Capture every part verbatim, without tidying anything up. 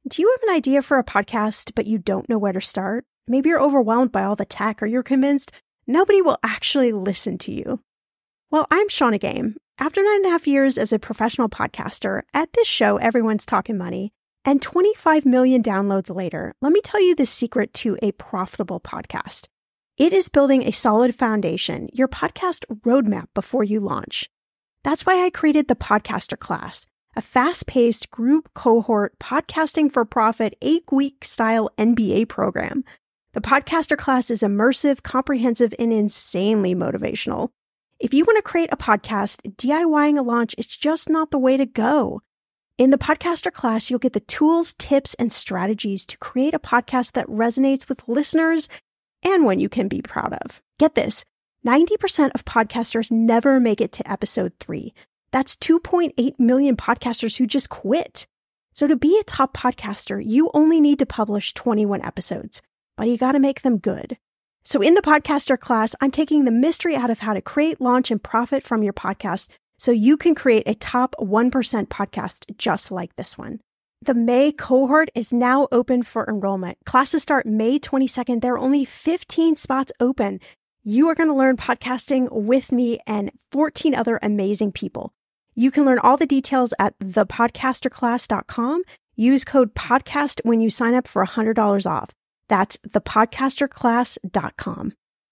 Do you have an idea for a podcast, but you don't know where to start? Maybe you're overwhelmed by all the tech, or you're convinced nobody will actually listen to you. Well, I'm Shannah Game. After nine and a half years as a professional podcaster, at this show, everyone's talking money, and twenty-five million downloads later, let me tell you the secret to a profitable podcast. It is building a solid foundation, your podcast roadmap before you launch. That's why I created the Podcaster Class, a fast-paced group cohort podcasting for profit eight-week style M B A program. The Podcaster Class is immersive, comprehensive, and insanely motivational. If you want to create a podcast, DIYing a launch is just not the way to go. In the Podcaster Class, you'll get the tools, tips, and strategies to create a podcast that resonates with listeners and one you can be proud of. Get this, ninety percent of podcasters never make it to episode three. That's two point eight million podcasters who just quit. So to be a top podcaster, you only need to publish twenty-one episodes, but you got to make them good. So in the Podcaster Class, I'm taking the mystery out of how to create, launch, and profit from your podcast so you can create a top one percent podcast just like this one. The May cohort is now open for enrollment. Classes start May twenty-second. There are only fifteen spots open. You are going to learn podcasting with me and fourteen other amazing people. You can learn all the details at the podcaster class dot com. Use code PODCAST when you sign up for one hundred dollars off. That's the podcaster class dot com.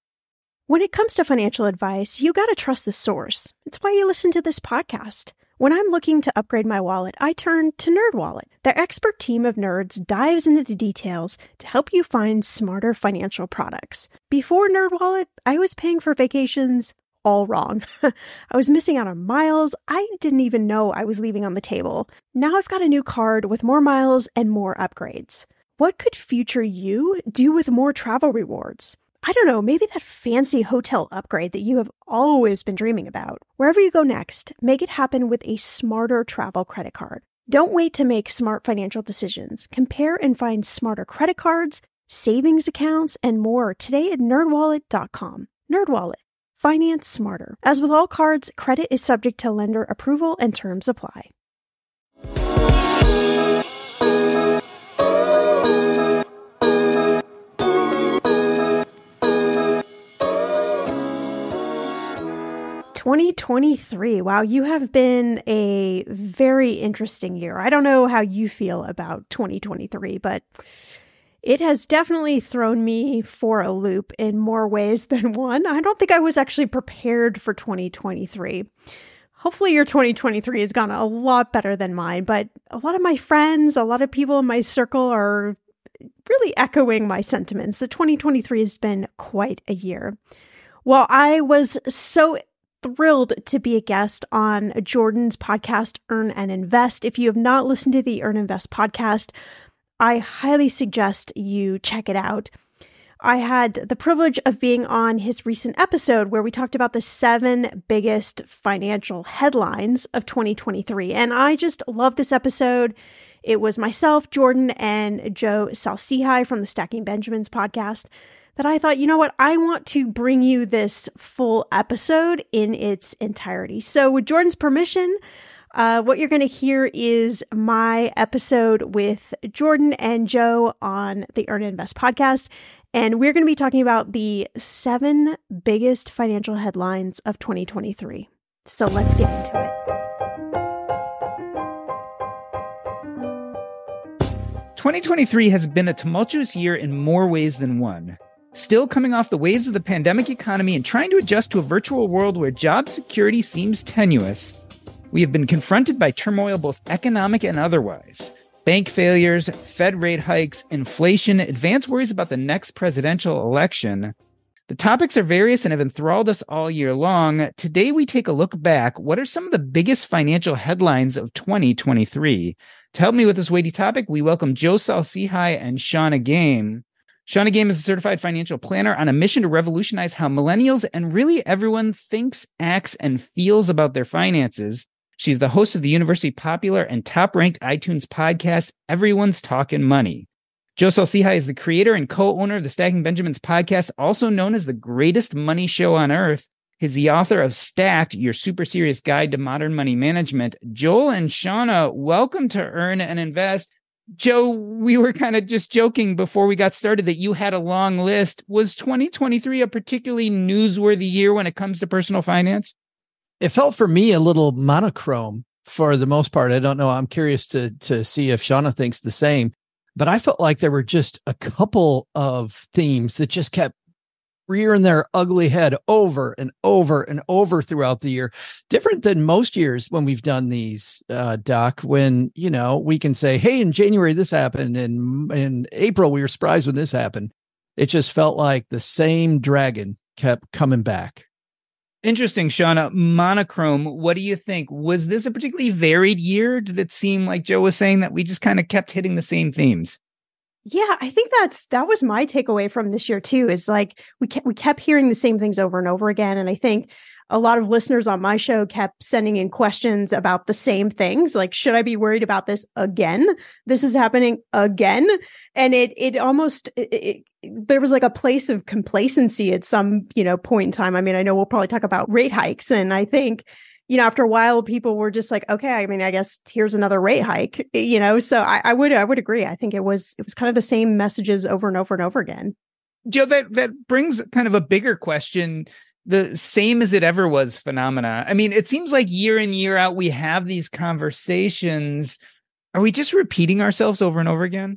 When it comes to financial advice, you got to trust the source. It's why you listen to this podcast. When I'm looking to upgrade my wallet, I turn to NerdWallet. Their expert team of nerds dives into the details to help you find smarter financial products. Before NerdWallet, I was paying for vacations all wrong. I was missing out on miles I didn't even know I was leaving on the table. Now I've got a new card with more miles and more upgrades. What could future you do with more travel rewards? I don't know, maybe that fancy hotel upgrade that you have always been dreaming about. Wherever you go next, make it happen with a smarter travel credit card. Don't wait to make smart financial decisions. Compare and find smarter credit cards, savings accounts, and more today at nerd wallet dot com. NerdWallet. Finance smarter. As with all cards, credit is subject to lender approval and terms apply. twenty twenty-three. Wow, you have been a very interesting year. I don't know how you feel about twenty twenty-three, but it has definitely thrown me for a loop in more ways than one. I don't think I was actually prepared for twenty twenty-three. Hopefully your twenty twenty-three has gone a lot better than mine, but a lot of my friends, a lot of people in my circle are really echoing my sentiments. The twenty twenty-three has been quite a year. Well, I was so thrilled to be a guest on Jordan's podcast, Earn and Invest. If you have not listened to the Earn and Invest podcast, I highly suggest you check it out. I had the privilege of being on his recent episode where we talked about the seven biggest financial headlines of twenty twenty-three. And I just love this episode. It was myself, Jordan, and Joe Saul-Sehy from the Stacking Benjamins podcast that I thought, you know what, I want to bring you this full episode in its entirety. So with Jordan's permission, uh, what you're going to hear is my episode with Jordan and Joe on the Earn and Invest podcast. And we're going to be talking about the seven biggest financial headlines of twenty twenty-three. So let's get into it. twenty twenty-three has been a tumultuous year in more ways than one. Still coming off the waves of the pandemic economy and trying to adjust to a virtual world where job security seems tenuous, we have been confronted by turmoil both economic and otherwise. Bank failures, Fed rate hikes, inflation, advanced worries about the next presidential election. The topics are various and have enthralled us all year long. Today, we take a look back. What are some of the biggest financial headlines of twenty twenty-three? To help me with this weighty topic, we welcome Joe Saul-Sehy and Shannah Game. Shannah Game is a certified financial planner on a mission to revolutionize how millennials and really everyone thinks, acts, and feels about their finances. She's the host of the universally popular and top-ranked iTunes podcast, Everyone's Talking Money. Joe Saul-Sehy is the creator and co-owner of the Stacking Benjamins podcast, also known as the greatest money show on earth. He's the author of Stacked, Your Super Serious Guide to Modern Money Management. Joel and Shannah, welcome to Earn and Invest. Joe, we were kind of just joking before we got started that you had a long list. Was twenty twenty-three a particularly newsworthy year when it comes to personal finance? It felt for me a little monochrome for the most part. I don't know. I'm curious to to see if Shauna thinks the same, but I felt like there were just a couple of themes that just kept rearing their ugly head over and over and over throughout the year. Different than most years when we've done these, uh, Doc, when, you know, we can say, hey, in January, this happened. And in April, we were surprised when this happened. It just felt like the same dragon kept coming back. Interesting, Shauna. Monochrome, what do you think? Was this a particularly varied year? Did it seem like Joe was saying that we just kind of kept hitting the same themes? Yeah, I think that's that was my takeaway from this year too, is like we kept we kept hearing the same things over and over again. And I think a lot of listeners on my show kept sending in questions about the same things. Like, should I be worried about this again? This is happening again. And it it almost it, it, there was like a place of complacency at some, you know, point in time. I mean, I know we'll probably talk about rate hikes. And I think, you know, after a while, people were just like, okay, I mean, I guess here's another rate hike, you know, so I, I would I would agree. I think it was it was kind of the same messages over and over and over again. Joe, that, that brings kind of a bigger question. The same as it ever was phenomena. I mean, it seems like year in, year out, we have these conversations. Are we just repeating ourselves over and over again?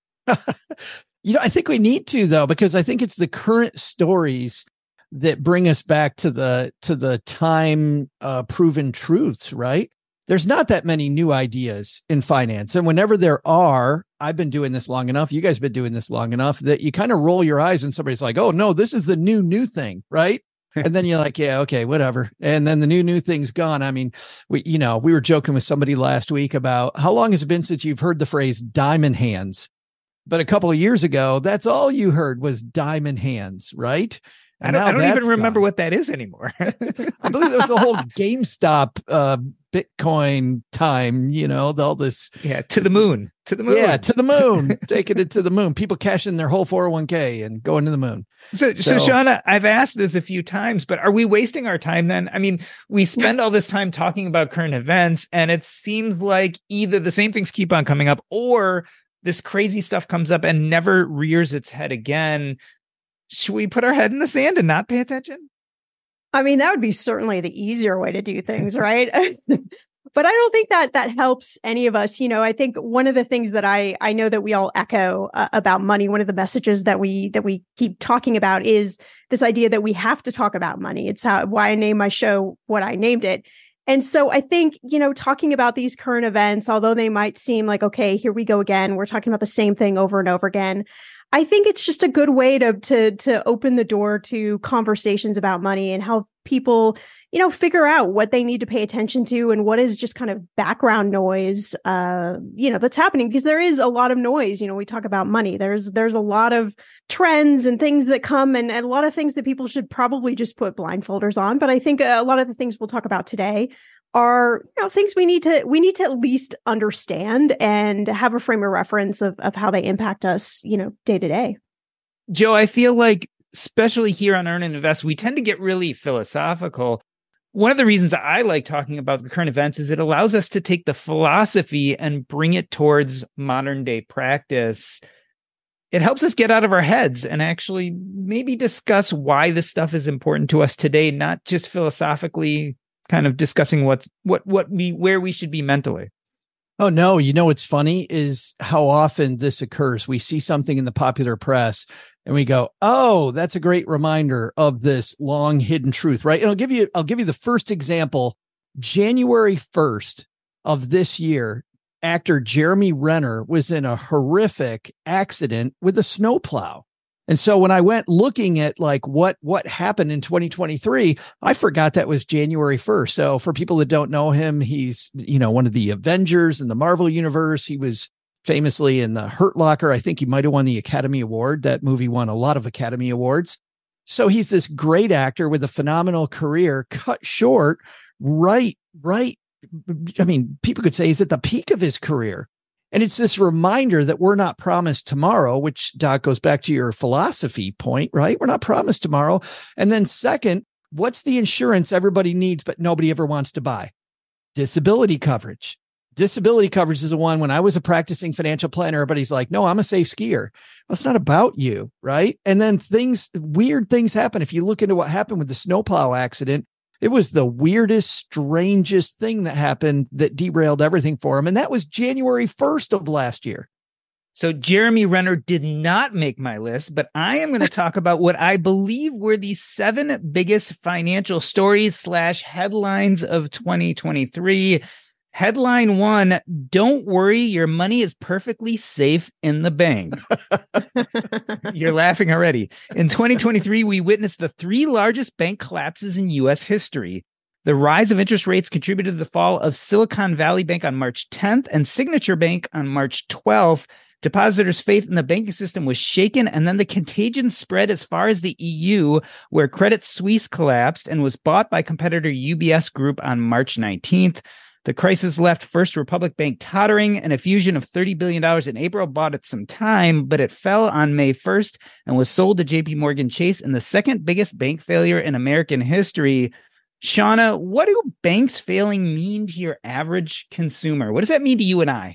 You know, I think we need to, though, because I think it's the current stories that bring us back to the to the time uh, proven truths, right? There's not that many new ideas in finance. And whenever there are, I've been doing this long enough, you guys have been doing this long enough that you kind of roll your eyes and somebody's like, oh, no, this is the new, new thing, right? And then you're like, yeah, okay, whatever. And then the new, new thing's gone. I mean, we, you know, we were joking with somebody last week about how long has it been since you've heard the phrase diamond hands? But a couple of years ago, that's all you heard was diamond hands, right? And I don't, I don't even remember gone. What that is anymore. I believe there was a whole GameStop uh, Bitcoin time, you know, all this. Yeah, to the moon, to the moon. Yeah, to the moon, taking it to the moon. People cashing their whole four oh one k and going to the moon. So, so, so, Shauna, I've asked this a few times, but are we wasting our time then? I mean, we spend all this time talking about current events, and it seems like either the same things keep on coming up or this crazy stuff comes up and never rears its head again. Should we put our head in the sand and not pay attention? I mean, that would be certainly the easier way to do things, right? But I don't think that that helps any of us. You know, I think one of the things that I I know that we all echo uh, about money, one of the messages that we that we keep talking about is this idea that we have to talk about money. It's how why I named my show what I named it. And so I think, you know, talking about these current events, although they might seem like, okay, here we go again, we're talking about the same thing over and over again. I think it's just a good way to to to open the door to conversations about money and help people, you know, figure out what they need to pay attention to and what is just kind of background noise, uh, you know, that's happening, because there is a lot of noise. You know, we talk about money. There's there's a lot of trends and things that come and, and a lot of things that people should probably just put blindfolders on. But I think a lot of the things we'll talk about today are, you know, things we need to we need to at least understand and have a frame of reference of, of how they impact us, you know, day to day. Joe, I feel like, especially here on Earn and Invest, we tend to get really philosophical. One of the reasons I like talking about the current events is it allows us to take the philosophy and bring it towards modern day practice. It helps us get out of our heads and actually maybe discuss why this stuff is important to us today, not just philosophically kind of discussing what what what we where we should be mentally. Oh, no. You know, what's funny is how often this occurs. We see something in the popular press and we go, oh, that's a great reminder of this long hidden truth, right? And I'll give you I'll give you the first example. January first of this year, actor Jeremy Renner was in a horrific accident with a snowplow. And so when I went looking at like what what happened in twenty twenty-three, I forgot that was January first. So for people that don't know him, he's, you know, one of the Avengers in the Marvel universe. He was famously in the Hurt Locker. I think he might have won the Academy Award. That movie won a lot of Academy Awards. So he's this great actor with a phenomenal career cut short, right, right. I mean, people could say he's at the peak of his career. And it's this reminder that we're not promised tomorrow, which, Doc, goes back to your philosophy point, right? We're not promised tomorrow. And then second, what's the insurance everybody needs, but nobody ever wants to buy? Disability coverage. Disability coverage is the one. When I was a practicing financial planner, everybody's like, no, I'm a safe skier. Well, it's not about you, right? And then things, weird things happen. If you look into what happened with the snowplow accident, it was the weirdest, strangest thing that happened that derailed everything for him. And that was January first of last year. So Jeremy Renner did not make my list, but I am going to talk about what I believe were the seven biggest financial stories slash headlines of twenty twenty-three. Headline one, don't worry, your money is perfectly safe in the bank. You're laughing already. In twenty twenty-three, we witnessed the three largest bank collapses in U S history. The rise of interest rates contributed to the fall of Silicon Valley Bank on March tenth and Signature Bank on March twelfth. Depositors' faith in the banking system was shaken, and then the contagion spread as far as the E U, where Credit Suisse collapsed and was bought by competitor U B S Group on March nineteenth. The crisis left First Republic Bank tottering, and a fusion of thirty billion dollars in April bought it some time, but it fell on May first and was sold to J P Morgan Chase in the second biggest bank failure in American history. Shauna, what do banks failing mean to your average consumer? What does that mean to you and I?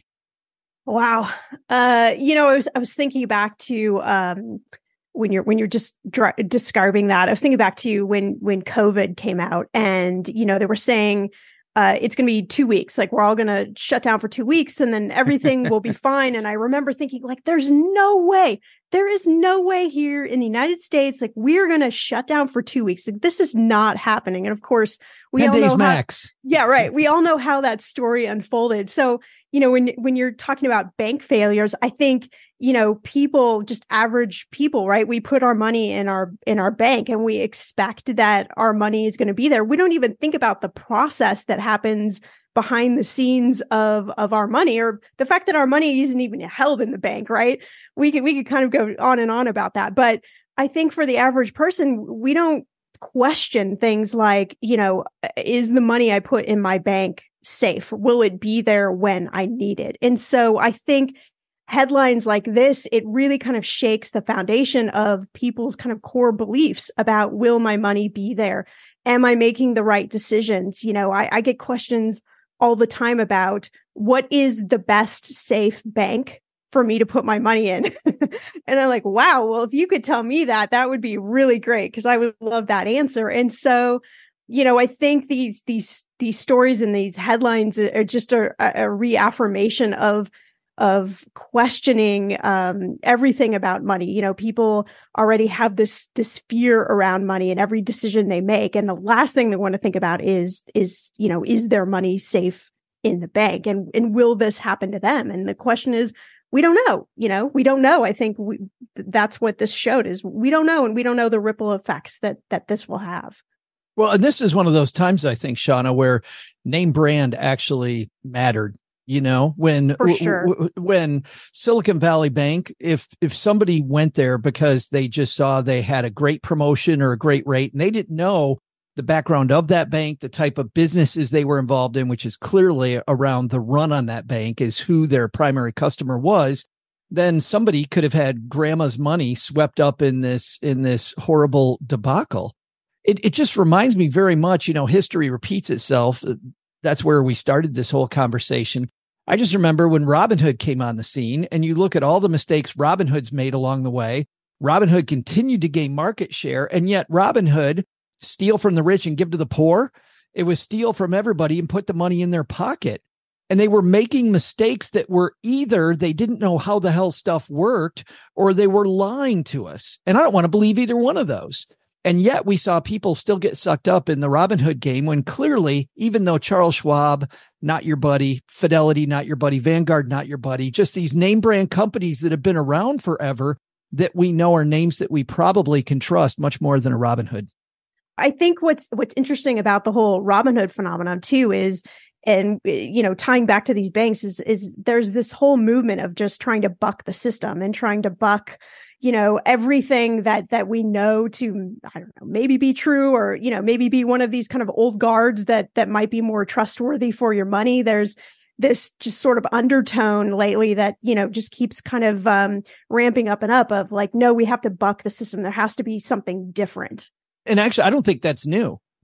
Wow. Uh, you know, I was I was thinking back to um, when you're when you're just dr- describing that. I was thinking back to when when COVID came out, and you know they were saying, Uh, it's going to be two weeks. Like, we're all going to shut down for two weeks and then everything will be fine. And I remember thinking, like, there's no way. There is no way here in the United States, like, we're going to shut down for two weeks. Like, this is not happening. And of course, we ten all days know max. How, yeah, right. We all know how that story unfolded. So, you know, when when you're talking about bank failures, I think, you know, people, just average people, right? We put our money in our in our bank and we expect that our money is going to be there. We don't even think about the process that happens behind the scenes of of our money, or the fact that our money isn't even held in the bank, right? We could we could kind of go on and on about that. But I think for the average person, we don't question things like, you know, is the money I put in my bank safe? Will it be there when I need it? And so I think headlines like this, it really kind of shakes the foundation of people's kind of core beliefs about, will my money be there? Am I making the right decisions? You know, I, I get questions all the time about, what is the best safe bank for me to put my money in? And I'm like, wow, well, if you could tell me that, that would be really great, because I would love that answer. And so, you know, I think these these these stories and these headlines are just a, a reaffirmation of of questioning um, everything about money. You know, people already have this this fear around money and every decision they make, and the last thing they want to think about is is you know, is their money safe in the bank, and and will this happen to them? And the question is, we don't know. You know, we don't know. I think we, that's what this showed, is we don't know, and we don't know the ripple effects that that this will have. Well, and this is one of those times, I think, Shauna, where name brand actually mattered. You know, when For sure. w- w- when Silicon Valley Bank, if if somebody went there because they just saw they had a great promotion or a great rate, and they didn't know the background of that bank, the type of businesses they were involved in, which is clearly around the run on that bank, is who their primary customer was, then somebody could have had grandma's money swept up in this in this horrible debacle. It it just reminds me very much, you know, history repeats itself. That's where we started this whole conversation. I just remember when Robinhood came on the scene, and you look at all the mistakes Robinhood's made along the way. Robinhood continued to gain market share, and yet Robinhood, steal from the rich and give to the poor, it was steal from everybody and put the money in their pocket. And they were making mistakes that were either they didn't know how the hell stuff worked, or they were lying to us. And I don't want to believe either one of those. And yet we saw people still get sucked up in the Robinhood game, when clearly, even though Charles Schwab, not your buddy, Fidelity, not your buddy, Vanguard, not your buddy, just these name brand companies that have been around forever, that we know are names that we probably can trust much more than a Robinhood. I think what's what's interesting about the whole Robinhood phenomenon too is, and you know, tying back to these banks, is is there's this whole movement of just trying to buck the system and trying to buck, you know, everything that that we know to, I don't know, maybe be true, or, you know, maybe be one of these kind of old guards that that might be more trustworthy for your money. There's this just sort of undertone lately that, you know, just keeps kind of um, ramping up and up of like, no, we have to buck the system. There has to be something different. And actually, I don't think that's new.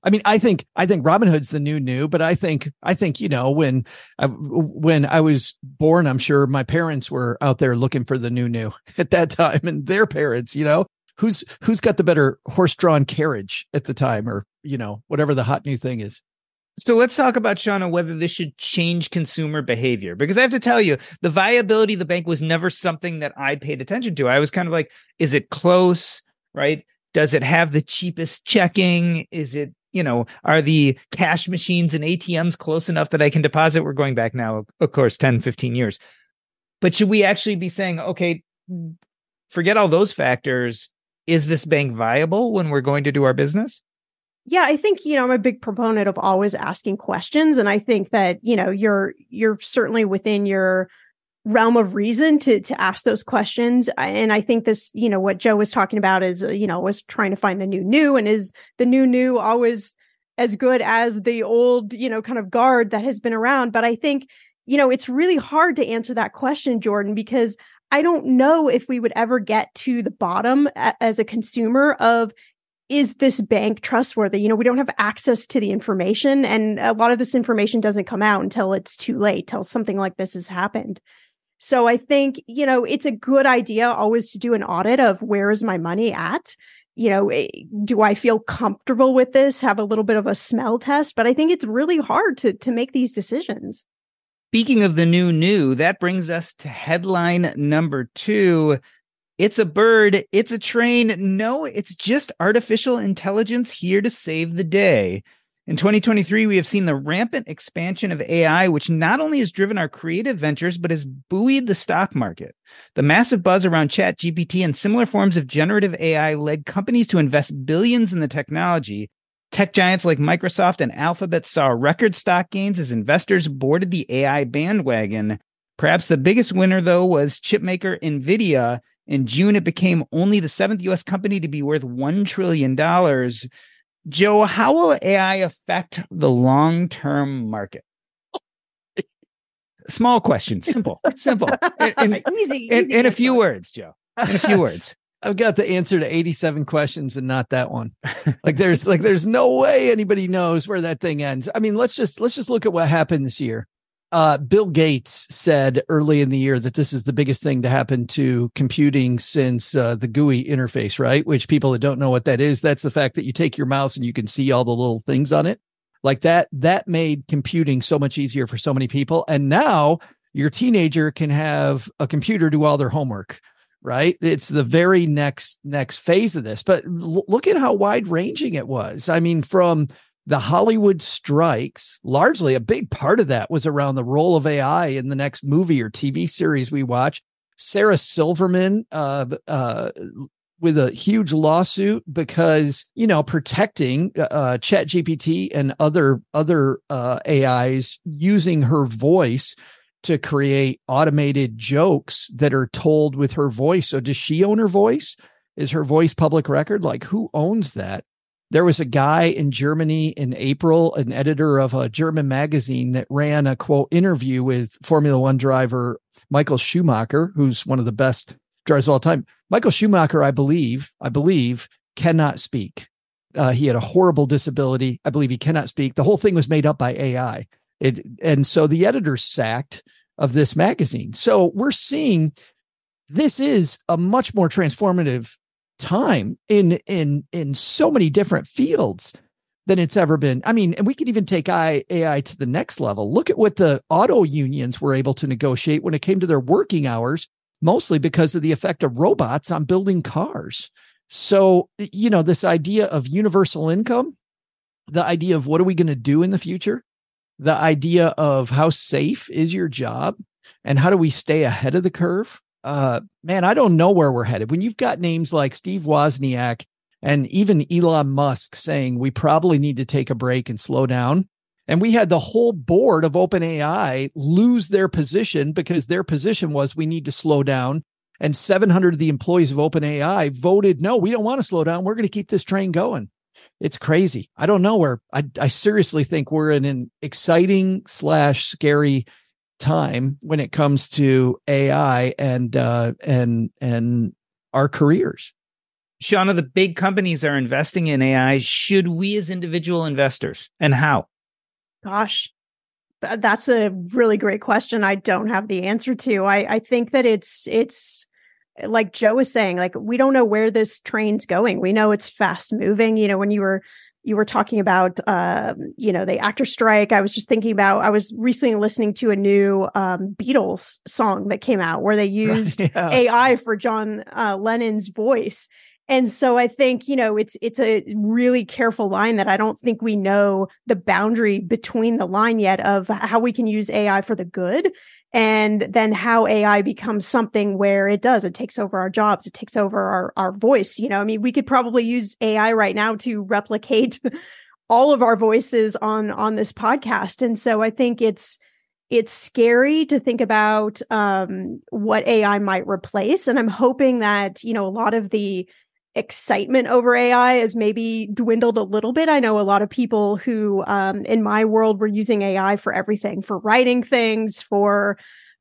I mean, I think I think Robinhood's the new new, but I think I think you know when I, when I was born, I'm sure my parents were out there looking for the new new at that time, and their parents, you know, who's who's got the better horse-drawn carriage at the time, or you know, whatever the hot new thing is. So let's talk about, Shauna, whether this should change consumer behavior, because I have to tell you, the viability of the bank was never something that I paid attention to. I was kind of like, is it close, right? Does it have the cheapest checking? Is it, you know, are the cash machines and A T Ms close enough that I can deposit? We're going back now, of course, ten, fifteen years. But should we actually be saying, okay, forget all those factors. Is this bank viable when we're going to do our business? Yeah, I think, you know, I'm a big proponent of always asking questions. And I think that, you know, you're you're certainly within your realm of reason to to ask those questions. And I think this, you know, what Joe was talking about is, you know, was trying to find the new new, and is the new new always as good as the old, you know, kind of guard that has been around? But I think, you know, it's really hard to answer that question, Jordan, because I don't know if we would ever get to the bottom a, as a consumer of, is this bank trustworthy? You know, we don't have access to the information, and a lot of this information doesn't come out until it's too late, till something like this has happened. So I think, you know, it's a good idea always to do an audit of, where is my money at? You know, do I feel comfortable with this? Have a little bit of a smell test, but I think it's really hard to to make these decisions. Speaking of the new new, that brings us to headline number two. It's a bird. It's a train. No, it's just artificial intelligence here to save the day. In twenty twenty-three, we have seen the rampant expansion of A I, which not only has driven our creative ventures, but has buoyed the stock market. The massive buzz around ChatGPT and similar forms of generative A I led companies to invest billions in the technology. Tech giants like Microsoft and Alphabet saw record stock gains as investors boarded the A I bandwagon. Perhaps the biggest winner, though, was chipmaker NVIDIA. In June, it became only the seventh U S company to be worth one trillion dollars. Joe, how will A I affect the long-term market? Small question. Simple. Simple. In, in, easy. in, easy in a few words, Joe. In a few words. I've got the answer to eighty-seven questions and not that one. Like there's like there's no way anybody knows where that thing ends. I mean, let's just let's just look at what happened this year. Uh, Bill Gates said early in the year that this is the biggest thing to happen to computing since uh, the G U I interface, right? Which people that don't know what that is, that's the fact that you take your mouse and you can see all the little things on it. Like that, that made computing so much easier for so many people. And now your teenager can have a computer do all their homework, right? It's the very next, next phase of this. But l- look at how wide ranging it was. I mean, from the Hollywood strikes, largely a big part of that was around the role of A I in the next movie or T V series we watch. Sarah Silverman, uh, uh, with a huge lawsuit because, you know, protecting uh, ChatGPT and other other uh, A Is using her voice to create automated jokes that are told with her voice. So does she own her voice? Is her voice public record? Like, who owns that? There was a guy in Germany in April, an editor of a German magazine, that ran a quote interview with Formula One driver Michael Schumacher, who's one of the best drivers of all time. Michael Schumacher, I believe, I believe, cannot speak. Uh, he had a horrible disability. I believe he cannot speak. The whole thing was made up by A I. It, and so the editor sacked of this magazine. So we're seeing this is a much more transformative time in in in so many different fields than it's ever been. I mean, and we could even take A I to the next level. Look at what the auto unions were able to negotiate when it came to their working hours, mostly because of the effect of robots on building cars. So, you know, this idea of universal income, the idea of what are we going to do in the future, the idea of how safe is your job and how do we stay ahead of the curve? Uh, man, I don't know where we're headed. When you've got names like Steve Wozniak and even Elon Musk saying we probably need to take a break and slow down. And we had the whole board of OpenAI lose their position because their position was we need to slow down. And seven hundred of the employees of OpenAI voted, no, we don't want to slow down. We're going to keep this train going. It's crazy. I don't know where I, I seriously think we're in an exciting slash scary time when it comes to A I and uh, and and our careers. Shauna, the big companies are investing in A I. Should we as individual investors, and how? Gosh, that's a really great question. I don't have the answer to. I, I think that it's it's like Joe was saying, like, we don't know where this train's going. We know it's fast moving. You know, when you were you were talking about, uh, you know, the actor strike, I was just thinking about, I was recently listening to a new um, Beatles song that came out where they used right, yeah. A I for John uh, Lennon's voice. And so I think, you know, it's it's a really careful line that I don't think we know the boundary between the line yet of how we can use A I for the good, and then how A I becomes something where it does, it takes over our jobs, it takes over our, our voice. You know, I mean, we could probably use A I right now to replicate all of our voices on, on this podcast. And so I think it's, it's scary to think about um, what A I might replace. And I'm hoping that, you know, a lot of the excitement over A I has maybe dwindled a little bit. I know a lot of people who, um, in my world, were using A I for everything, for writing things, for,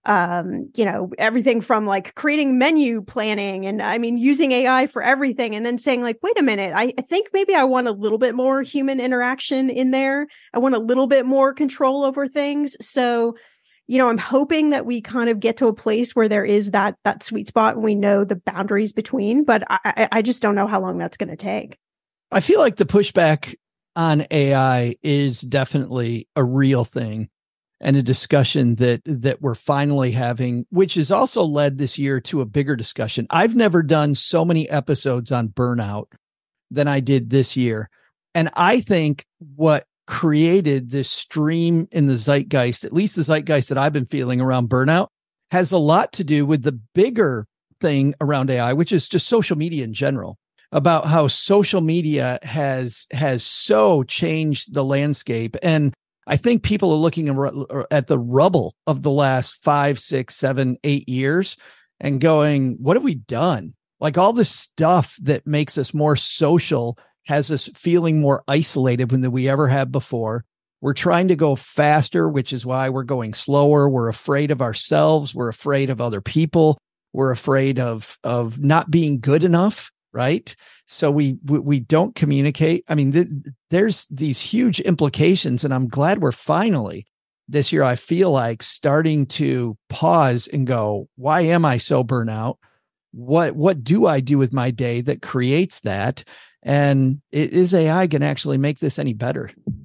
um, you know, everything from like creating menu planning. And I mean, using A I for everything, and then saying like, wait a minute, I, I think maybe I want a little bit more human interaction in there. I want a little bit more control over things. So, you know, I'm hoping that we kind of get to a place where there is that that sweet spot and we know the boundaries between, but I, I just don't know how long that's going to take. I feel like the pushback on A I is definitely a real thing and a discussion that that we're finally having, which has also led this year to a bigger discussion. I've never done so many episodes on burnout than I did this year. And I think what created this stream in the zeitgeist, at least the zeitgeist that I've been feeling around burnout, has a lot to do with the bigger thing around A I, which is just social media in general, about how social media has, has so changed the landscape. And I think people are looking at the rubble of the last five, six, seven, eight years and going, what have we done? Like all this stuff that makes us more social has us feeling more isolated than we ever have before. We're trying to go faster, which is why we're going slower. We're afraid of ourselves. We're afraid of other people. We're afraid of, of not being good enough, right? So we, we, we don't communicate. I mean, th- there's these huge implications, and I'm glad we're finally this year, I feel like, starting to pause and go, why am I so burnt out? What, what do I do with my day that creates that? And is A I going to actually make this any better?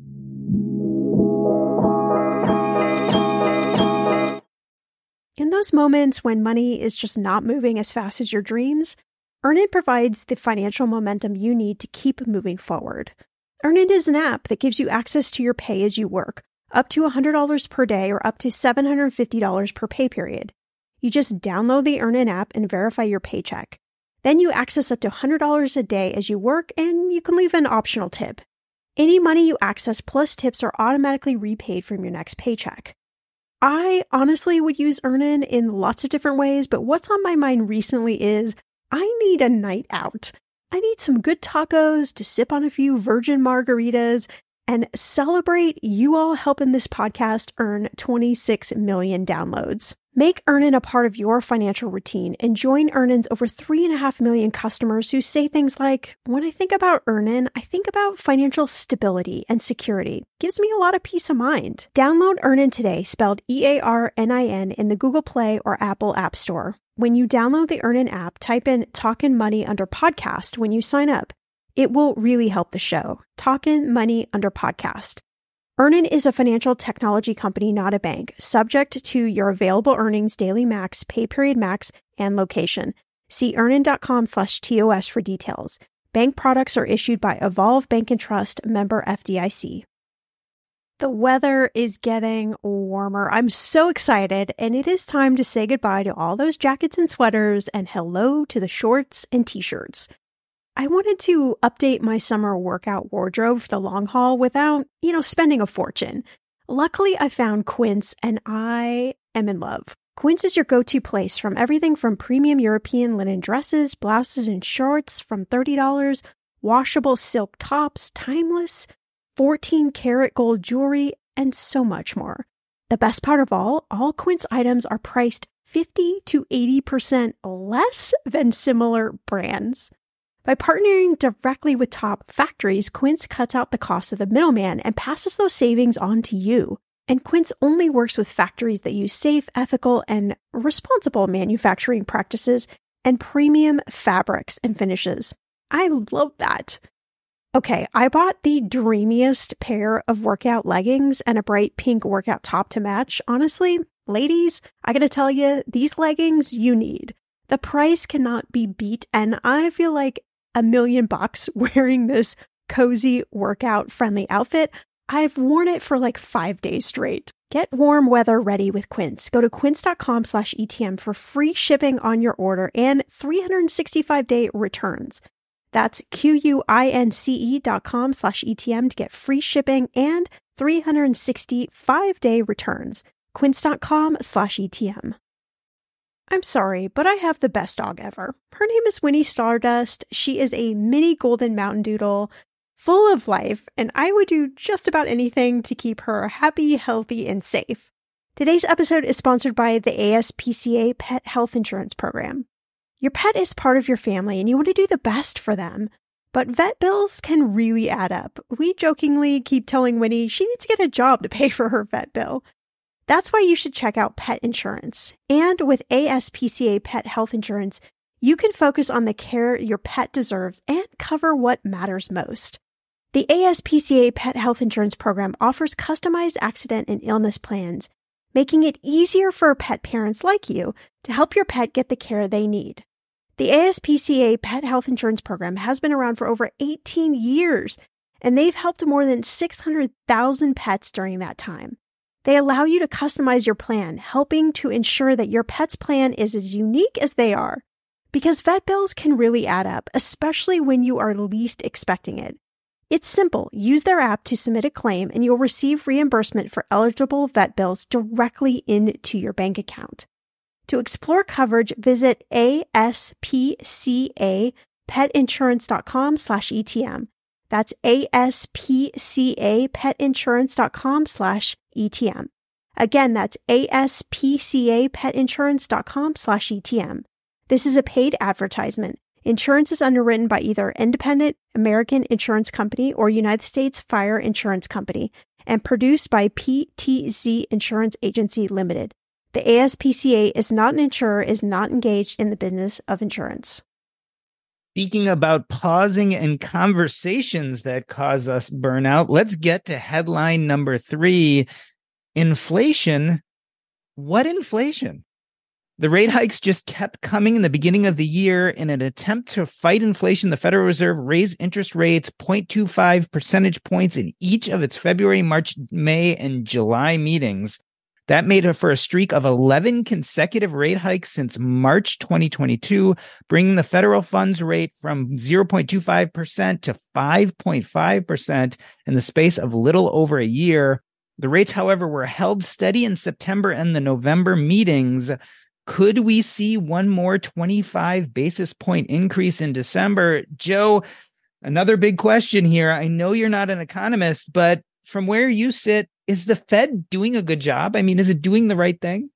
In those moments when money is just not moving as fast as your dreams, Earnin provides the financial momentum you need to keep moving forward. Earnin is an app that gives you access to your pay as you work, up to one hundred dollars per day or up to seven hundred fifty dollars per pay period. You just download the Earnin app and verify your paycheck. Then you access up to one hundred dollars a day as you work, and you can leave an optional tip. Any money you access plus tips are automatically repaid from your next paycheck. I honestly would use Earnin in lots of different ways, but what's on my mind recently is I need a night out. I need some good tacos to sip on a few virgin margaritas and celebrate you all helping this podcast earn twenty-six million downloads. Make Earnin a part of your financial routine and join Earnin's over three and a half million customers who say things like, when I think about Earnin, I think about financial stability and security. Gives me a lot of peace of mind. Download Earnin today, spelled E A R N I N, in the Google Play or Apple App Store. When you download the Earnin app, type in Talkin' Money under podcast when you sign up. It will really help the show. Talkin' Money under podcast. Earnin is a financial technology company, not a bank, subject to your available earnings, daily max, pay period max, and location. See earnin.com slash TOS for details. Bank products are issued by Evolve Bank and Trust, member F D I C. The weather is getting warmer. I'm so excited, and it is time to say goodbye to all those jackets and sweaters and hello to the shorts and t-shirts. I wanted to update my summer workout wardrobe for the long haul without, you know, spending a fortune. Luckily, I found Quince, and I am in love. Quince is your go-to place from everything from premium European linen dresses, blouses, and shorts from thirty dollars, washable silk tops, timeless, fourteen karat gold jewelry, and so much more. The best part of all, all Quince items are priced fifty to eighty percent less than similar brands. By partnering directly with top factories, Quince cuts out the cost of the middleman and passes those savings on to you. And Quince only works with factories that use safe, ethical, and responsible manufacturing practices and premium fabrics and finishes. I love that. Okay, I bought the dreamiest pair of workout leggings and a bright pink workout top to match. Honestly, ladies, I gotta tell you, these leggings you need. The price cannot be beat, and I feel like a million bucks wearing this cozy workout friendly outfit. I've worn it for like five days straight. Get warm weather ready with Quince. Go to quince.com slash ETM for free shipping on your order and three hundred sixty-five day returns. That's Q-U-I-N-C-E dot com slash ETM to get free shipping and three hundred sixty-five day returns. Quince.com slash ETM. I'm sorry, but I have the best dog ever. Her name is Winnie Stardust. She is a mini golden mountain doodle, full of life, and I would do just about anything to keep her happy, healthy, and safe. Today's episode is sponsored by the A S P C A Pet Health Insurance Program. Your pet is part of your family, and you want to do the best for them. But vet bills can really add up. We jokingly keep telling Winnie she needs to get a job to pay for her vet bill. That's why you should check out pet insurance. And with A S P C A Pet Health Insurance, you can focus on the care your pet deserves and cover what matters most. The A S P C A Pet Health Insurance Program offers customized accident and illness plans, making it easier for pet parents like you to help your pet get the care they need. The A S P C A Pet Health Insurance Program has been around for over eighteen years, and they've helped more than six hundred thousand pets during that time. They allow you to customize your plan, helping to ensure that your pet's plan is as unique as they are. Because vet bills can really add up, especially when you are least expecting it. It's simple. Use their app to submit a claim, and you'll receive reimbursement for eligible vet bills directly into your bank account. To explore coverage, visit aspcapetinsurance.com slash ETM. That's aspcapetinsurance.com slash ETM. Again, that's aspcapetinsurance.com slash ETM. This is a paid advertisement. Insurance is underwritten by either Independent American Insurance Company or United States Fire Insurance Company and produced by P T Z Insurance Agency Limited. The A S P C A is not an insurer, is not engaged in the business of insurance. Speaking about pausing and conversations that cause us burnout, let's get to headline number three. Inflation. What inflation? The rate hikes just kept coming in the beginning of the year. In an attempt to fight inflation, the Federal Reserve raised interest rates zero point two five percentage points in each of its February, March, May, and July meetings. That made it for a streak of eleven consecutive rate hikes since March twenty twenty-two, bringing the federal funds rate from zero point two five percent to five point five percent in the space of little over a year. The rates, however, were held steady in September and the November meetings. Could we see one more twenty-five basis point increase in December? Joe, another big question here. I know you're not an economist, but from where you sit, is the Fed doing a good job? I mean, is it doing the right thing?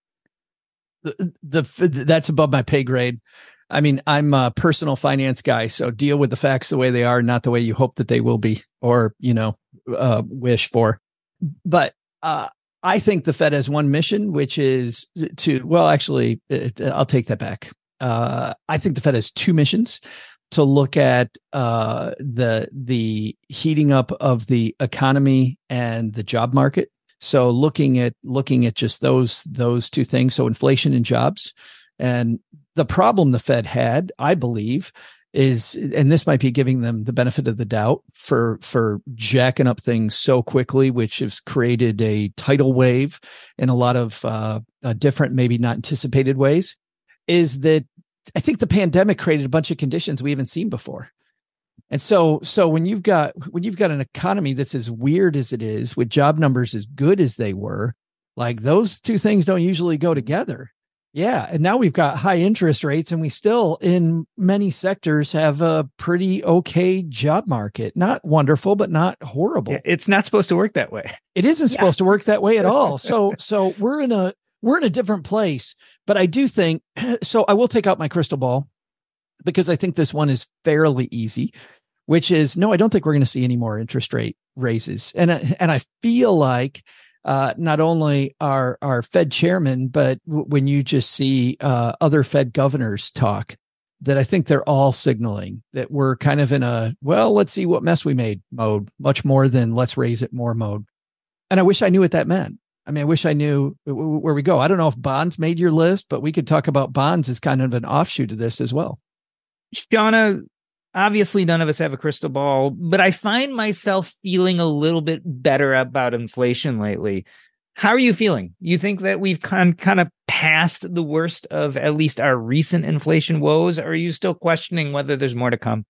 The, the that's above my pay grade. I mean, I'm a personal finance guy, so deal with the facts the way they are, not the way you hope that they will be, or, you know, uh, wish for. But uh, I think the Fed has one mission, which is to, well, actually, it, I'll take that back. Uh, I think the Fed has two missions: to look at uh, the the heating up of the economy and the job market. So looking at looking at just those those two things, so inflation and jobs. And the problem the Fed had, I believe, is, and this might be giving them the benefit of the doubt for for jacking up things so quickly, which has created a tidal wave in a lot of uh, uh, different, maybe not anticipated ways, is that I think the pandemic created a bunch of conditions we haven't seen before. And so, so when you've got, when you've got an economy that's as weird as it is, with job numbers as good as they were, like, those two things don't usually go together. Yeah. And now we've got high interest rates, and we still, in many sectors, have a pretty okay job market. Not wonderful, but not horrible. Yeah, it's not supposed to work that way. It isn't yeah. supposed to work that way at all. So, so we're in a, we're in a different place. But I do think, so I will take out my crystal ball. because I think this one is fairly easy, which is, no, I don't think we're going to see any more interest rate raises. And, and I feel like uh, not only our, our Fed chairman, but w- when you just see uh, other Fed governors talk, that I think they're all signaling that we're kind of in a, well, let's see what mess we made mode, much more than let's raise it more mode. And I wish I knew what that meant. I mean, I wish I knew where we go. I don't know if bonds made your list, but we could talk about bonds as kind of an offshoot of this as well. Shauna, obviously none of us have a crystal ball, but I find myself feeling a little bit better about inflation lately. How are you feeling? You think that we've kind kind of passed the worst of at least our recent inflation woes? Or are you still questioning whether there's more to come?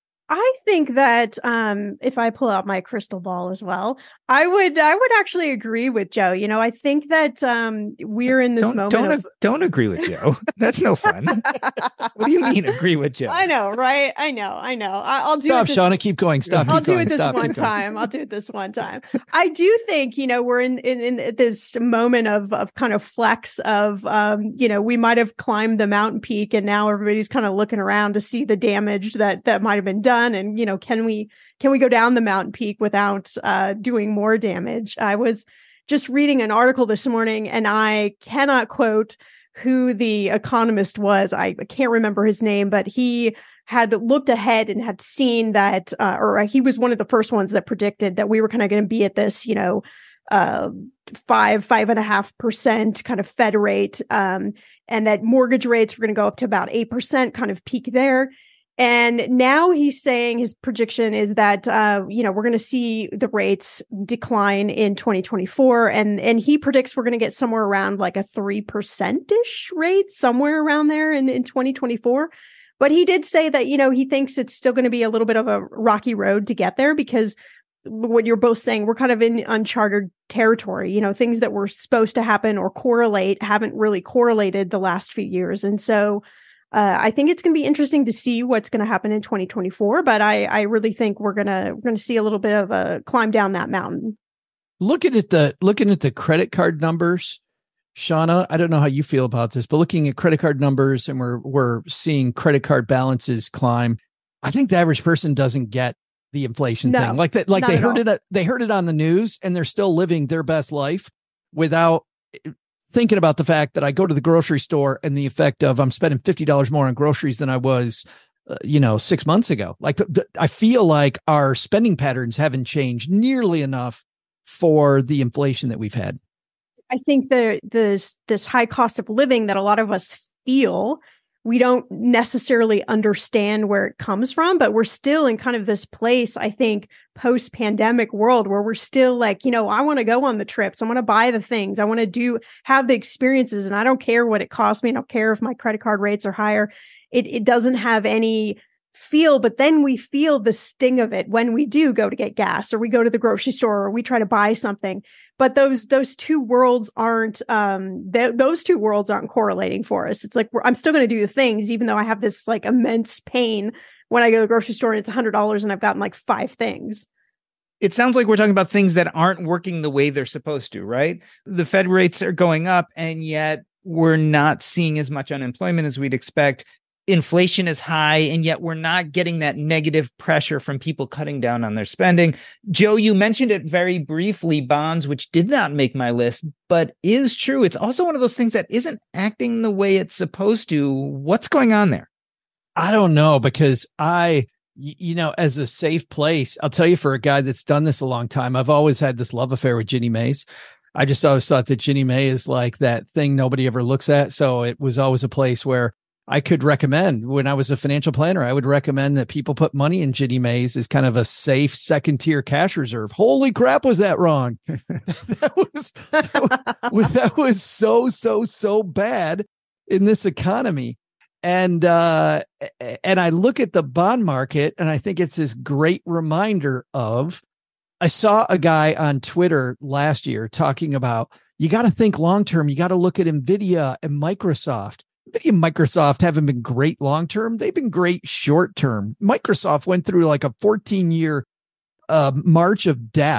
I think that um, if I pull out my crystal ball as well, I would I would actually agree with Joe. You know, I think that um, we're in this don't, moment don't, of... Don't agree with Joe. That's no fun. What do you mean agree with Joe? I know, right? I know, I know. I, I'll do Stop, it. This... Shauna. Keep going. Stop. I'll keep do going. it this Stop, one time. I'll do it this one time. I do think, you know, we're in, in, in this moment of of kind of flex of, um, you know, we might have climbed the mountain peak and now everybody's kind of looking around to see the damage that that might have been done. And, you know, can we can we go down the mountain peak without uh, doing more damage? I was just reading an article this morning and I cannot quote who the economist was. I can't remember his name, but he had looked ahead and had seen that, uh, or he was one of the first ones that predicted that we were kind of going to be at this, you know, uh, five, five and a half percent kind of Fed rate, um, and that mortgage rates were going to go up to about eight percent, kind of peak there. And now he's saying his prediction is that, uh, you know, we're going to see the rates decline in twenty twenty-four. And, and he predicts we're going to get somewhere around like a three percent-ish rate, somewhere around there in, in twenty twenty-four. But he did say that, you know, he thinks it's still going to be a little bit of a rocky road to get there because what you're both saying, we're kind of in uncharted territory. You know, things that were supposed to happen or correlate haven't really correlated the last few years. And so uh, I think it's going to be interesting to see what's going to happen in twenty twenty-four. But I, I really think we're going to we're going to see a little bit of a climb down that mountain. Looking at the looking at the credit card numbers, Shauna, I don't know how you feel about this, but looking at credit card numbers and we're we're seeing credit card balances climb. I think the average person doesn't get the inflation no, thing. Like that, like they heard all. it they heard it on the news and they're still living their best life without thinking about the fact that I go to the grocery store and the effect of I'm spending fifty dollars more on groceries than I was, uh, you know, six months ago. Like th- I feel like our spending patterns haven't changed nearly enough for the inflation that we've had. I think the this this high cost of living that a lot of us feel, we don't necessarily understand where it comes from, but we're still in kind of this place, I think, post-pandemic world where we're still like, you know, I want to go on the trips. I want to buy the things. I want to do, have the experiences. And I don't care what it costs me. I don't care if my credit card rates are higher. It it doesn't have any feel, but then we feel the sting of it when we do go to get gas or we go to the grocery store or we try to buy something. But those those two worlds aren't um th- those two worlds aren't correlating for us. It's like we're, I'm still going to do the things even though I have this like immense pain when I go to the grocery store and it's one hundred dollars and I've gotten like five things. It sounds like we're talking about things that aren't working the way they're supposed to, right? The Fed rates are going up and yet we're not seeing as much unemployment as we'd expect. Inflation is high, and yet we're not getting that negative pressure from people cutting down on their spending. Joe, you mentioned it very briefly, bonds, which did not make my list, but is true. It's also one of those things that isn't acting the way it's supposed to. What's going on there? I don't know, because I, you know, as a safe place, I'll tell you, for a guy that's done this a long time, I've always had this love affair with Ginnie Mae's. I just always thought that Ginnie Mae is like that thing nobody ever looks at. So it was always a place where I could recommend, when I was a financial planner, I would recommend that people put money in Ginnie Mae's as kind of a safe second tier cash reserve. Holy crap, was that wrong? that was, that was, that was so, so, so bad in this economy. And, uh, and I look at the bond market and I think it's this great reminder of, I saw a guy on Twitter last year talking about, you got to think long-term. You got to look at NVIDIA and Microsoft. NVIDIA and Microsoft haven't been great long-term. They've been great short-term. Microsoft went through like a fourteen year uh, march of death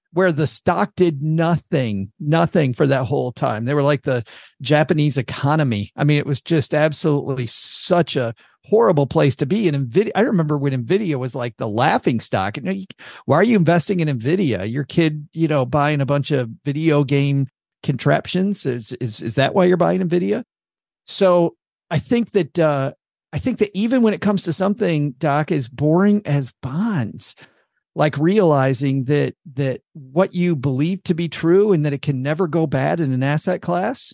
where the stock did nothing, nothing for that whole time. They were like the Japanese economy. I mean, it was just absolutely such a horrible place to be. And NVIDIA, I remember when NVIDIA was like the laughing stock. You know, you, why are you investing in NVIDIA? Your kid, you know, buying a bunch of video game contraptions. Is, is, is that why you're buying NVIDIA? So I think that, uh, I think that even when it comes to something, Doc, as boring as bonds, like realizing that that what you believe to be true and that it can never go bad in an asset class.